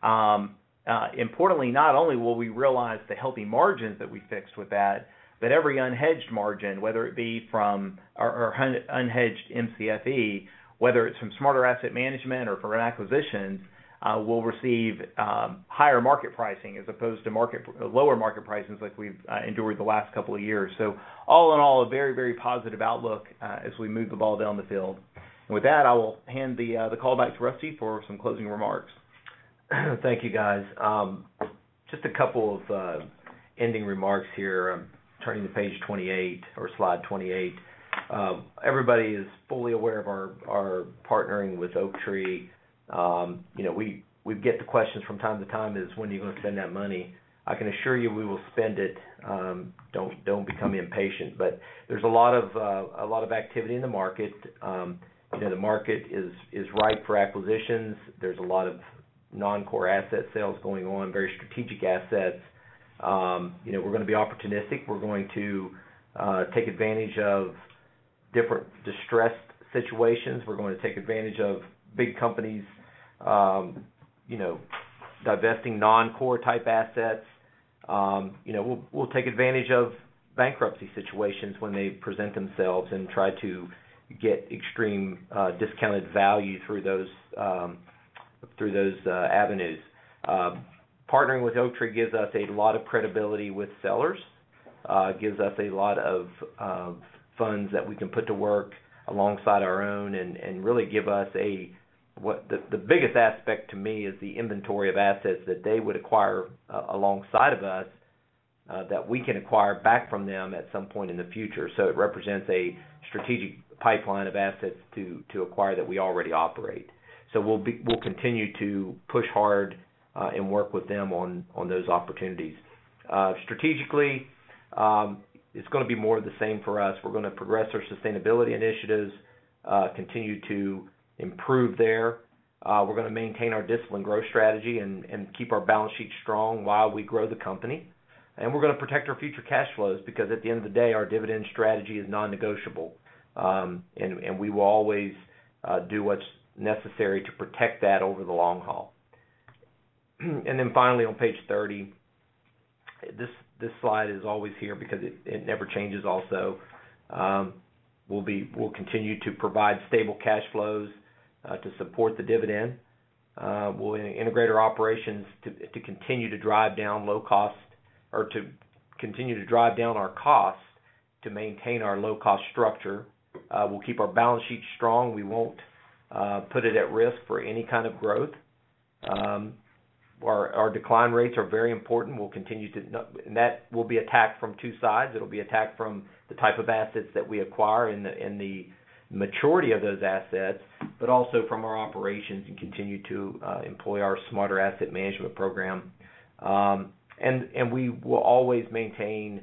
importantly, not only will we realize the healthy margins that we fixed with that, but every unhedged margin, whether it be from our unhedged MCFE, whether it's from smarter asset management or from acquisitions, will receive higher market pricing as opposed to lower market prices like we've endured the last couple of years. So all in all, a very, very positive outlook as we move the ball down the field. And with that, I will hand the call back to Rusty for some closing remarks. Thank you, guys. Just a couple of ending remarks here. I'm turning to page 28 or slide 28. Everybody is fully aware of our partnering with Oaktree. We get the questions from time to time is when are you going to spend that money? I can assure you we will spend it. Don't become impatient. But there's a lot of activity in the market. The market is ripe for acquisitions. There's a lot of non-core asset sales going on, very strategic assets. We're going to be opportunistic. We're going to take advantage of different distressed situations. We're going to take advantage of big companies, divesting non-core type assets. We'll take advantage of bankruptcy situations when they present themselves and try to get extreme discounted value through those avenues. Partnering with Oaktree gives us a lot of credibility with sellers, gives us a lot of funds that we can put to work alongside our own and really give us the biggest aspect to me is the inventory of assets that they would acquire alongside of us that we can acquire back from them at some point in the future. So it represents a strategic pipeline of assets to acquire that we already operate. So we'll continue to push hard and work with them on those opportunities. Strategically, it's going to be more of the same for us. We're going to progress our sustainability initiatives, continue to improve there. We're going to maintain our disciplined growth strategy and keep our balance sheet strong while we grow the company. And we're going to protect our future cash flows because at the end of the day, our dividend strategy is non-negotiable. And we will always do what's necessary to protect that over the long haul. And then finally on page 30, this slide is always here because it never changes also. We'll continue to provide stable cash flows to support the dividend. We'll integrate our operations to continue to drive down low cost or to continue to drive down our costs to maintain our low cost structure. We'll keep our balance sheet strong. We won't put it at risk for any kind of growth. Our decline rates are very important. We'll continue and that will be attacked from two sides. It'll be attacked from the type of assets that we acquire and the maturity of those assets, but also from our operations and continue to employ our smarter asset management program. And we will always maintain,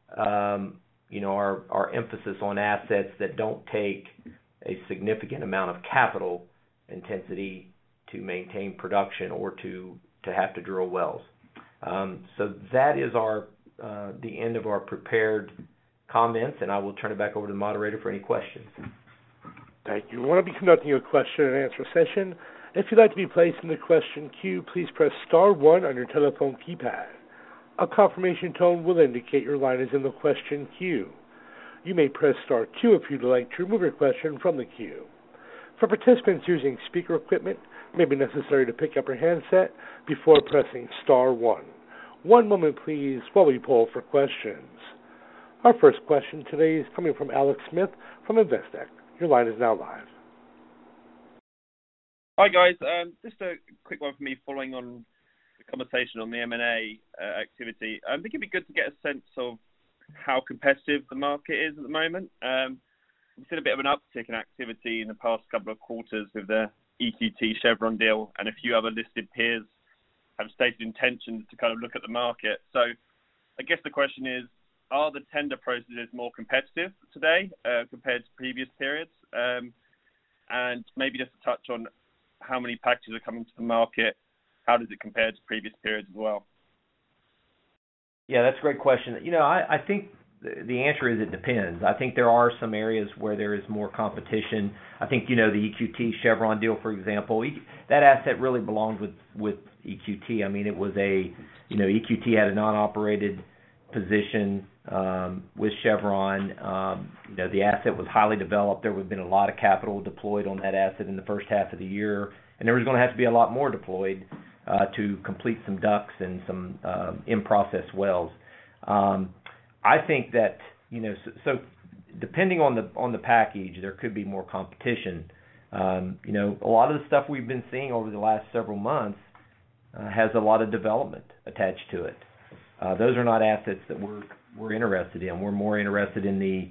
our emphasis on assets that don't take a significant amount of capital intensity to maintain production or to have to drill wells. So that is the end of our prepared comments, and I will turn it back over to the moderator for any questions. Thank you. We want to be conducting a question and answer session. If you'd like to be placed in the question queue, please press star 1 on your telephone keypad. A confirmation tone will indicate your line is in the question queue. You may press star 2 if you'd like to remove your question from the queue. For participants using speaker equipment, it may be necessary to pick up your handset before pressing star 1. One moment, please, while we poll for questions. Our first question today is coming from Alex Smith from Investec. Your line is now live. Hi, guys. Just a quick one for me following on the conversation on the M&A activity. I think it'd be good to get a sense of how competitive the market is at the moment. We've seen a bit of an uptick in activity in the past couple of quarters with the EQT Chevron deal, and a few other listed peers have stated intentions to kind of look at the market. So I guess the question is, are the tender processes more competitive today compared to previous periods? And maybe just to touch on how many packages are coming to the market, how does it compare to previous periods as well? Yeah, that's a great question. I think the answer is it depends. I think there are some areas where there is more competition. I think, the EQT Chevron deal, for example, that asset really belonged with EQT. I mean, it was EQT had a non-operated position with Chevron. The asset was highly developed. There would have been a lot of capital deployed on that asset in the first half of the year, and there was going to have to be a lot more deployed to complete some DUCs and some in-process wells. I think that, so depending on the package, there could be more competition. A lot of the stuff we've been seeing over the last several months has a lot of development attached to it. Those are not assets that we're interested in. We're more interested in the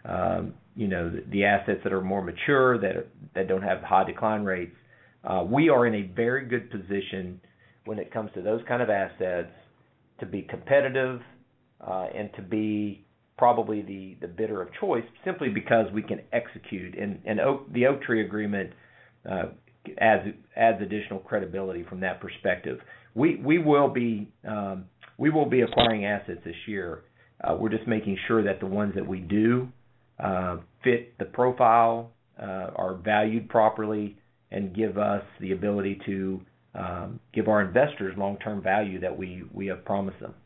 assets that are more mature, that don't have high decline rates. We are in a very good position when it comes to those kind of assets to be competitive and to be probably the bidder of choice, simply because we can execute. And the Oaktree agreement adds additional credibility from that perspective. We will be acquiring assets this year. We're just making sure that the ones that we do fit the profile, are valued properly, and give us the ability to give our investors long-term value that we have promised them.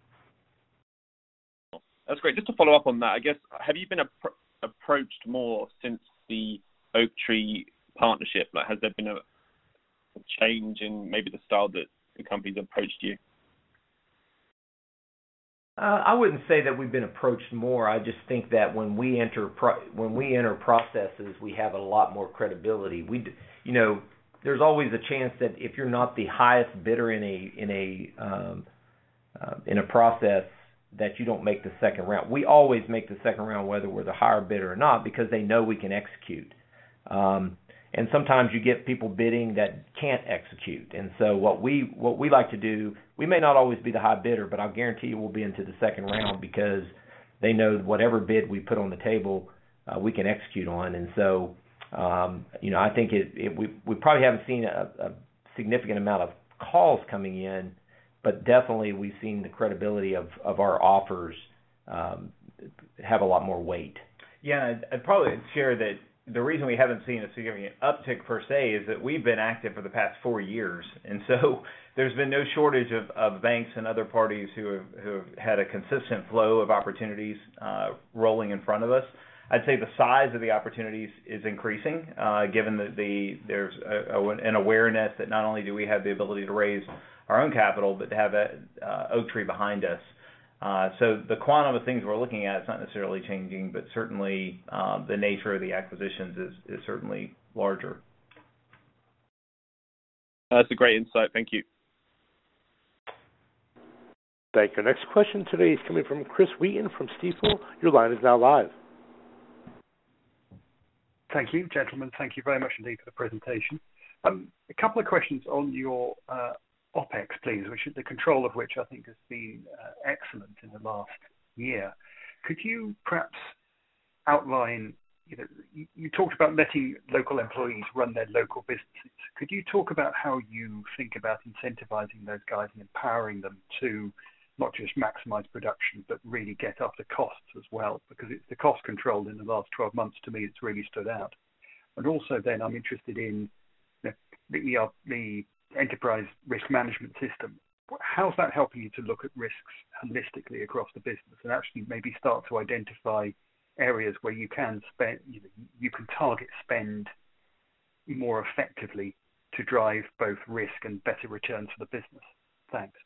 That's great. Just to follow up on that, I guess, have you been approached more since the Oaktree partnership? Like, has there been a change in maybe the style that the company's approached you? I wouldn't say that we've been approached more. I just think that when we enter processes, we have a lot more credibility. There's always a chance that if you're not the highest bidder in a process, that you don't make the second round. We always make the second round, whether we're the higher bidder or not, because they know we can execute. And sometimes you get people bidding that can't execute. And so what we like to do, we may not always be the high bidder, but I'll guarantee you we'll be into the second round because they know whatever bid we put on the table, we can execute on. And so, I think we probably haven't seen a significant amount of calls coming in, but definitely we've seen the credibility of our offers have a lot more weight. Yeah, I'd probably share that the reason we haven't seen a significant uptick per se is that we've been active for the past 4 years. And so there's been no shortage of banks and other parties who have had a consistent flow of opportunities rolling in front of us. I'd say the size of the opportunities is increasing, given that there's an awareness that not only do we have the ability to raise our own capital, but to have Oaktree behind us. So the quantum of things we're looking at is not necessarily changing, but certainly the nature of the acquisitions is certainly larger. That's a great insight. Thank you. Thank you. Next question today is coming from Chris Wheaton from Stifel. Your line is now live. Thank you, gentlemen. Thank you very much indeed for the presentation. A couple of questions on your OPEX, please, the control of which I think has been excellent in the last year. Could you perhaps outline, you talked about letting local employees run their local businesses. Could you talk about how you think about incentivizing those guys and empowering them to not just maximize production, but really get after costs as well? Because it's the cost control in the last 12 months to me that's really stood out. And also then I'm interested in the enterprise risk management system. How's that helping you to look at risks holistically across the business and actually maybe start to identify areas where you can spend, you can target spend more effectively to drive both risk and better returns for the business? Thanks.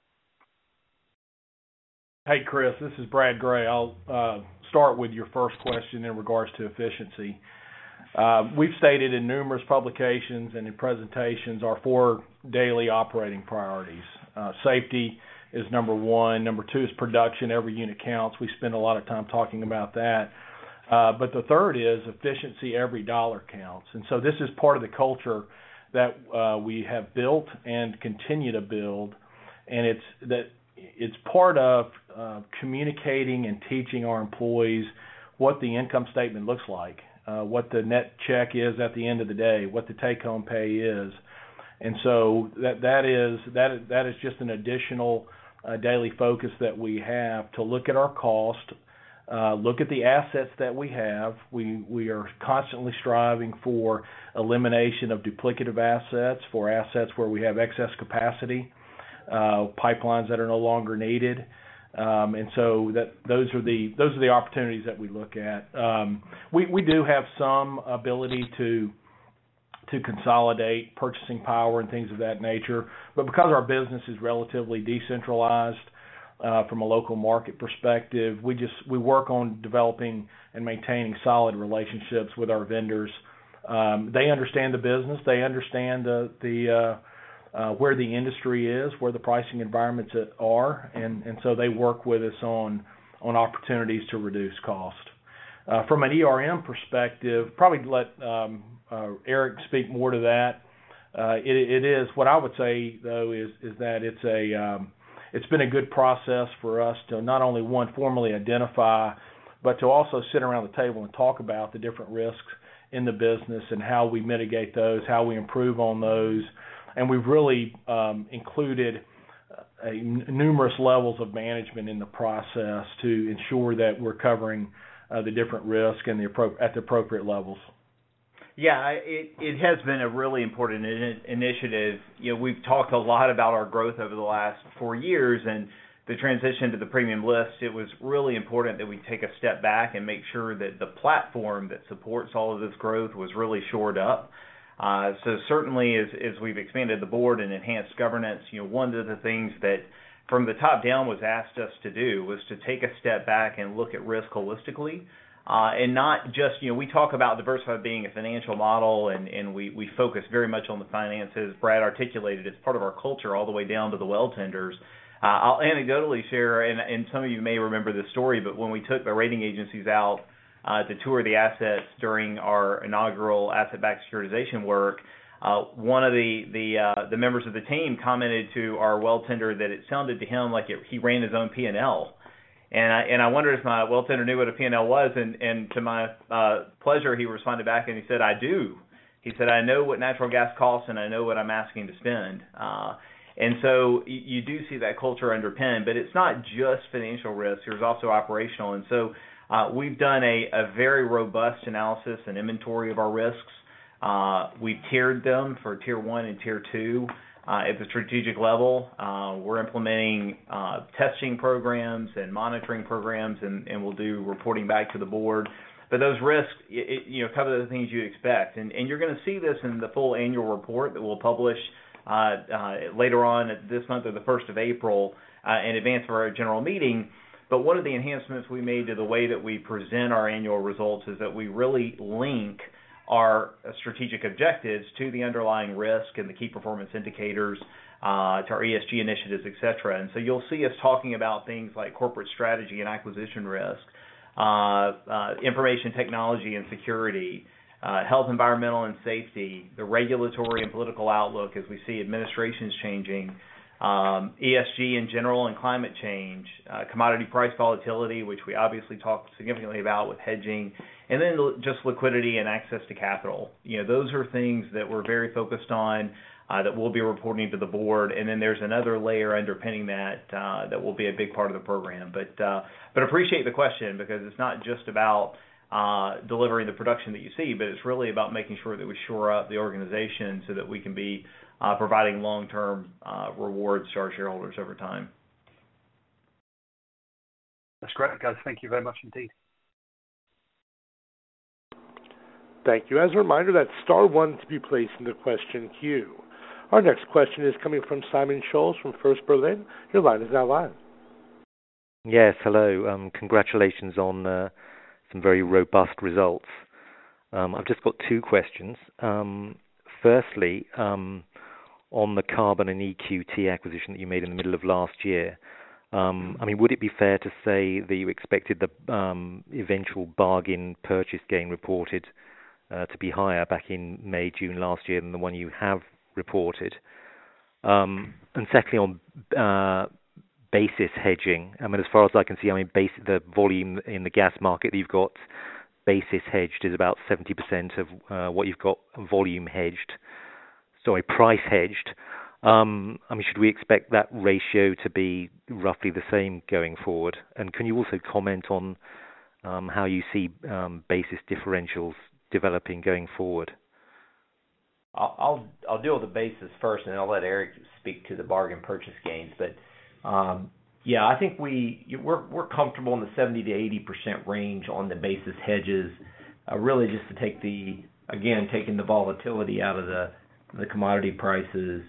Hey, Chris, this is Brad Gray. I'll start with your first question in regards to efficiency. We've stated in numerous publications and in presentations our 4 daily operating priorities. Safety is number 1. Number 2 is production. Every unit counts. We spend a lot of time talking about that. But the third is efficiency. Every dollar counts. And so this is part of the culture that we have built and continue to build. And it's part of communicating and teaching our employees what the income statement looks like, what the net check is at the end of the day, what the take-home pay is. And so that is just an additional daily focus that we have to look at our cost, look at the assets that we have. We are constantly striving for elimination of duplicative assets, for assets where we have excess capacity, pipelines that are no longer needed. And so those are the opportunities that we look at. We do have some ability to consolidate purchasing power and things of that nature, but because our business is relatively decentralized from a local market perspective, we work on developing and maintaining solid relationships with our vendors. They understand the business, they understand the where the industry is, where the pricing environments are, and so they work with us on opportunities to reduce cost. From an ERM perspective, probably let Eric speak more to that. It is what I would say though is that it's been a good process for us to not only formally identify, but to also sit around the table and talk about the different risks in the business and how we mitigate those, how we improve on those. And we've really included numerous levels of management in the process to ensure that we're covering the different risks and at the appropriate levels. Yeah, it has been a really important initiative. We've talked a lot about our growth over the last 4 years and the transition to the premium list. It was really important that we take a step back and make sure that the platform that supports all of this growth was really shored up. So certainly as we've expanded the board and enhanced governance, one of the things that from the top down was asked us to do was to take a step back and look at risk holistically. And not just, we talk about Diversified being a financial model and we focus very much on the finances. Brad articulated it's part of our culture all the way down to the well tenders. I'll anecdotally share, and some of you may remember this story, but when we took the rating agencies out to tour the assets during our inaugural asset-backed securitization work, one of the members of the team commented to our well tender that it sounded to him like he ran his own P&L. And I wondered if my well tender knew what a P&L was, and to my pleasure, he responded back and he said, "I do." He said, "I know what natural gas costs and I know what I'm asking to spend." And so you do see that culture underpinned, but it's not just financial risk. There's also operational. And so we've done a very robust analysis and inventory of our risks. We've tiered them for Tier 1 and Tier 2 at the strategic level. We're implementing testing programs and monitoring programs, and we'll do reporting back to the board. But those risks, cover the things you expect. And you're going to see this in the full annual report that we'll publish later on this month or the 1st of April in advance of our general meeting. But one of the enhancements we made to the way that we present our annual results is that we really link our strategic objectives to the underlying risk and the key performance indicators, to our ESG initiatives, et cetera. And so you'll see us talking about things like corporate strategy and acquisition risk, information technology and security, health, environmental, and safety, the regulatory and political outlook as we see administrations changing, ESG in general and climate change, commodity price volatility, which we obviously talked significantly about with hedging, and then just liquidity and access to capital. Those are things that we're very focused on, that we'll be reporting to the board, and then there's another layer underpinning that that will be a big part of the program. But appreciate the question, because it's not just about delivering the production that you see, but it's really about making sure that we shore up the organization so that we can be providing long-term rewards to our shareholders over time. That's great, guys. Thank you very much indeed. Thank you. As a reminder, that's star one to be placed in the question queue. Our next question is coming from Simon Scholes from First Berlin. Your line is now live. Yes, hello. Congratulations on some very robust results. I've just got two questions. Firstly, on the carbon and EQT acquisition that you made in the middle of last year, would it be fair to say that you expected the eventual bargain purchase gain reported to be higher back in May, June last year than the one you have reported? And secondly, on basis hedging, as far as I can see, the volume in the gas market that you've got basis hedged is about 70% of what you've got volume hedged. Sorry, price hedged. Should we expect that ratio to be roughly the same going forward? And can you also comment on how you see basis differentials developing going forward? I'll deal with the basis first, and I'll let Eric speak to the bargain purchase gains. But I think we're comfortable in the 70 to 80% range on the basis hedges, really just to taking the volatility out of the commodity prices.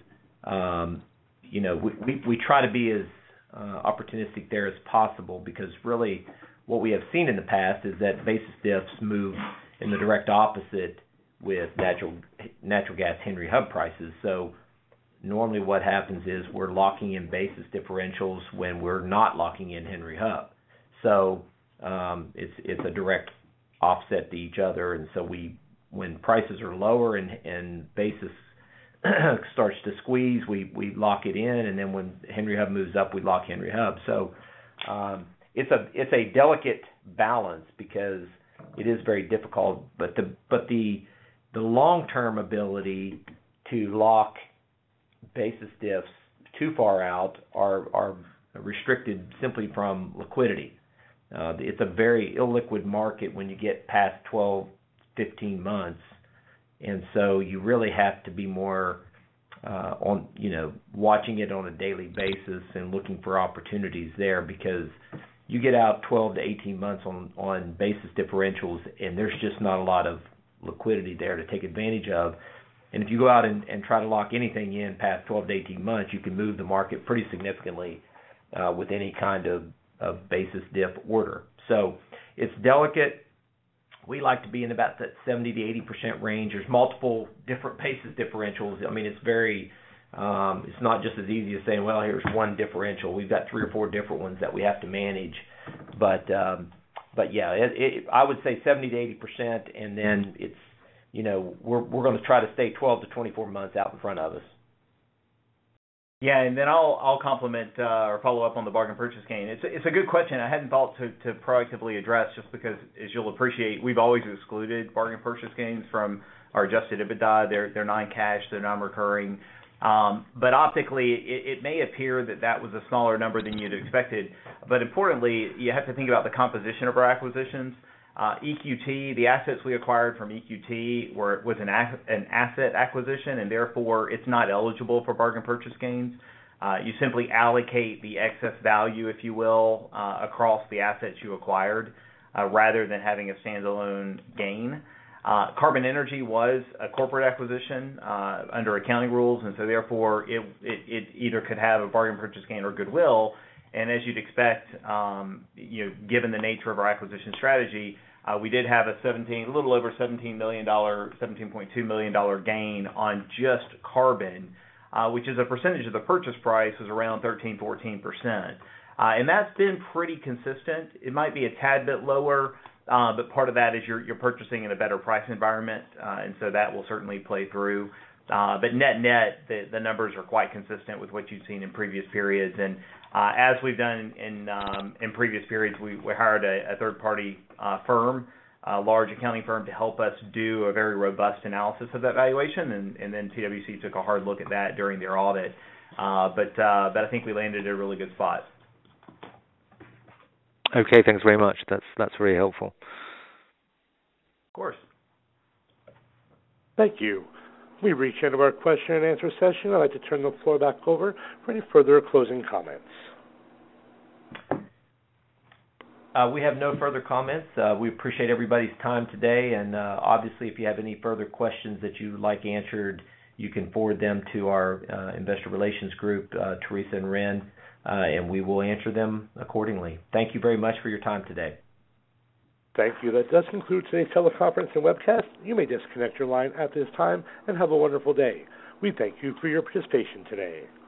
We try to be as opportunistic there as possible, because really what we have seen in the past is that basis diffs move in the direct opposite with natural gas Henry Hub prices. So normally what happens is we're locking in basis differentials when we're not locking in Henry Hub. So it's a direct offset to each other, and so when prices are lower and basis starts to squeeze, we lock it in, and then when Henry Hub moves up, we lock Henry Hub. So it's a delicate balance, because it is very difficult, but the long-term ability to lock basis diffs too far out are restricted simply from liquidity. It's a very illiquid market when you get past 12, 15 months, and so you really have to be more watching it on a daily basis and looking for opportunities there, because you get out 12 to 18 months on basis differentials, and there's just not a lot of liquidity there to take advantage of. And if you go out and try to lock anything in past 12 to 18 months, you can move the market pretty significantly with any kind of basis diff order. So it's delicate. We like to be in about that 70 to 80% range. There's multiple different basis differentials. It's very, it's not just as easy as saying, well, here's one differential. We've got 3 or 4 different ones that we have to manage. But I would say 70 to 80%, and then it's, we're going to try to stay 12 to 24 months out in front of us. Yeah, and then I'll compliment or follow up on the bargain purchase gain. It's a good question. I hadn't thought to proactively address, just because, as you'll appreciate, we've always excluded bargain purchase gains from our adjusted EBITDA. They're non-cash, they're non-recurring. But optically, it may appear that was a smaller number than you'd expected. But importantly, you have to think about the composition of our acquisitions. EQT, the assets we acquired from EQT was an asset acquisition, and therefore it's not eligible for bargain purchase gains. You simply allocate the excess value, if you will, across the assets you acquired, rather than having a standalone gain. Carbon Energy was a corporate acquisition under accounting rules, and so therefore it either could have a bargain purchase gain or goodwill. And as you'd expect, given the nature of our acquisition strategy, we did have a little over $17 million, $17.2 million gain on just carbon, which is a percentage of the purchase price was around 13-14%. And that's been pretty consistent. It might be a tad bit lower but part of that is you're purchasing in a better price environment, and so that will certainly play through. But net, the numbers are quite consistent with what you've seen in previous periods. And as we've done in previous periods, we hired a third-party firm, a large accounting firm, to help us do a very robust analysis of that valuation, and then PwC took a hard look at that during their audit. But I think we landed at a really good spot. Okay, thanks very much. That's very helpful. Of course. Thank you. We've reached the end of our question and answer session. I'd like to turn the floor back over for any further closing comments. We have no further comments. We appreciate everybody's time today, and obviously if you have any further questions that you would like answered, you can forward them to our investor relations group, Teresa and Ren, and we will answer them accordingly. Thank you very much for your time today. Thank you. That does conclude today's teleconference and webcast. You may disconnect your line at this time and have a wonderful day. We thank you for your participation today.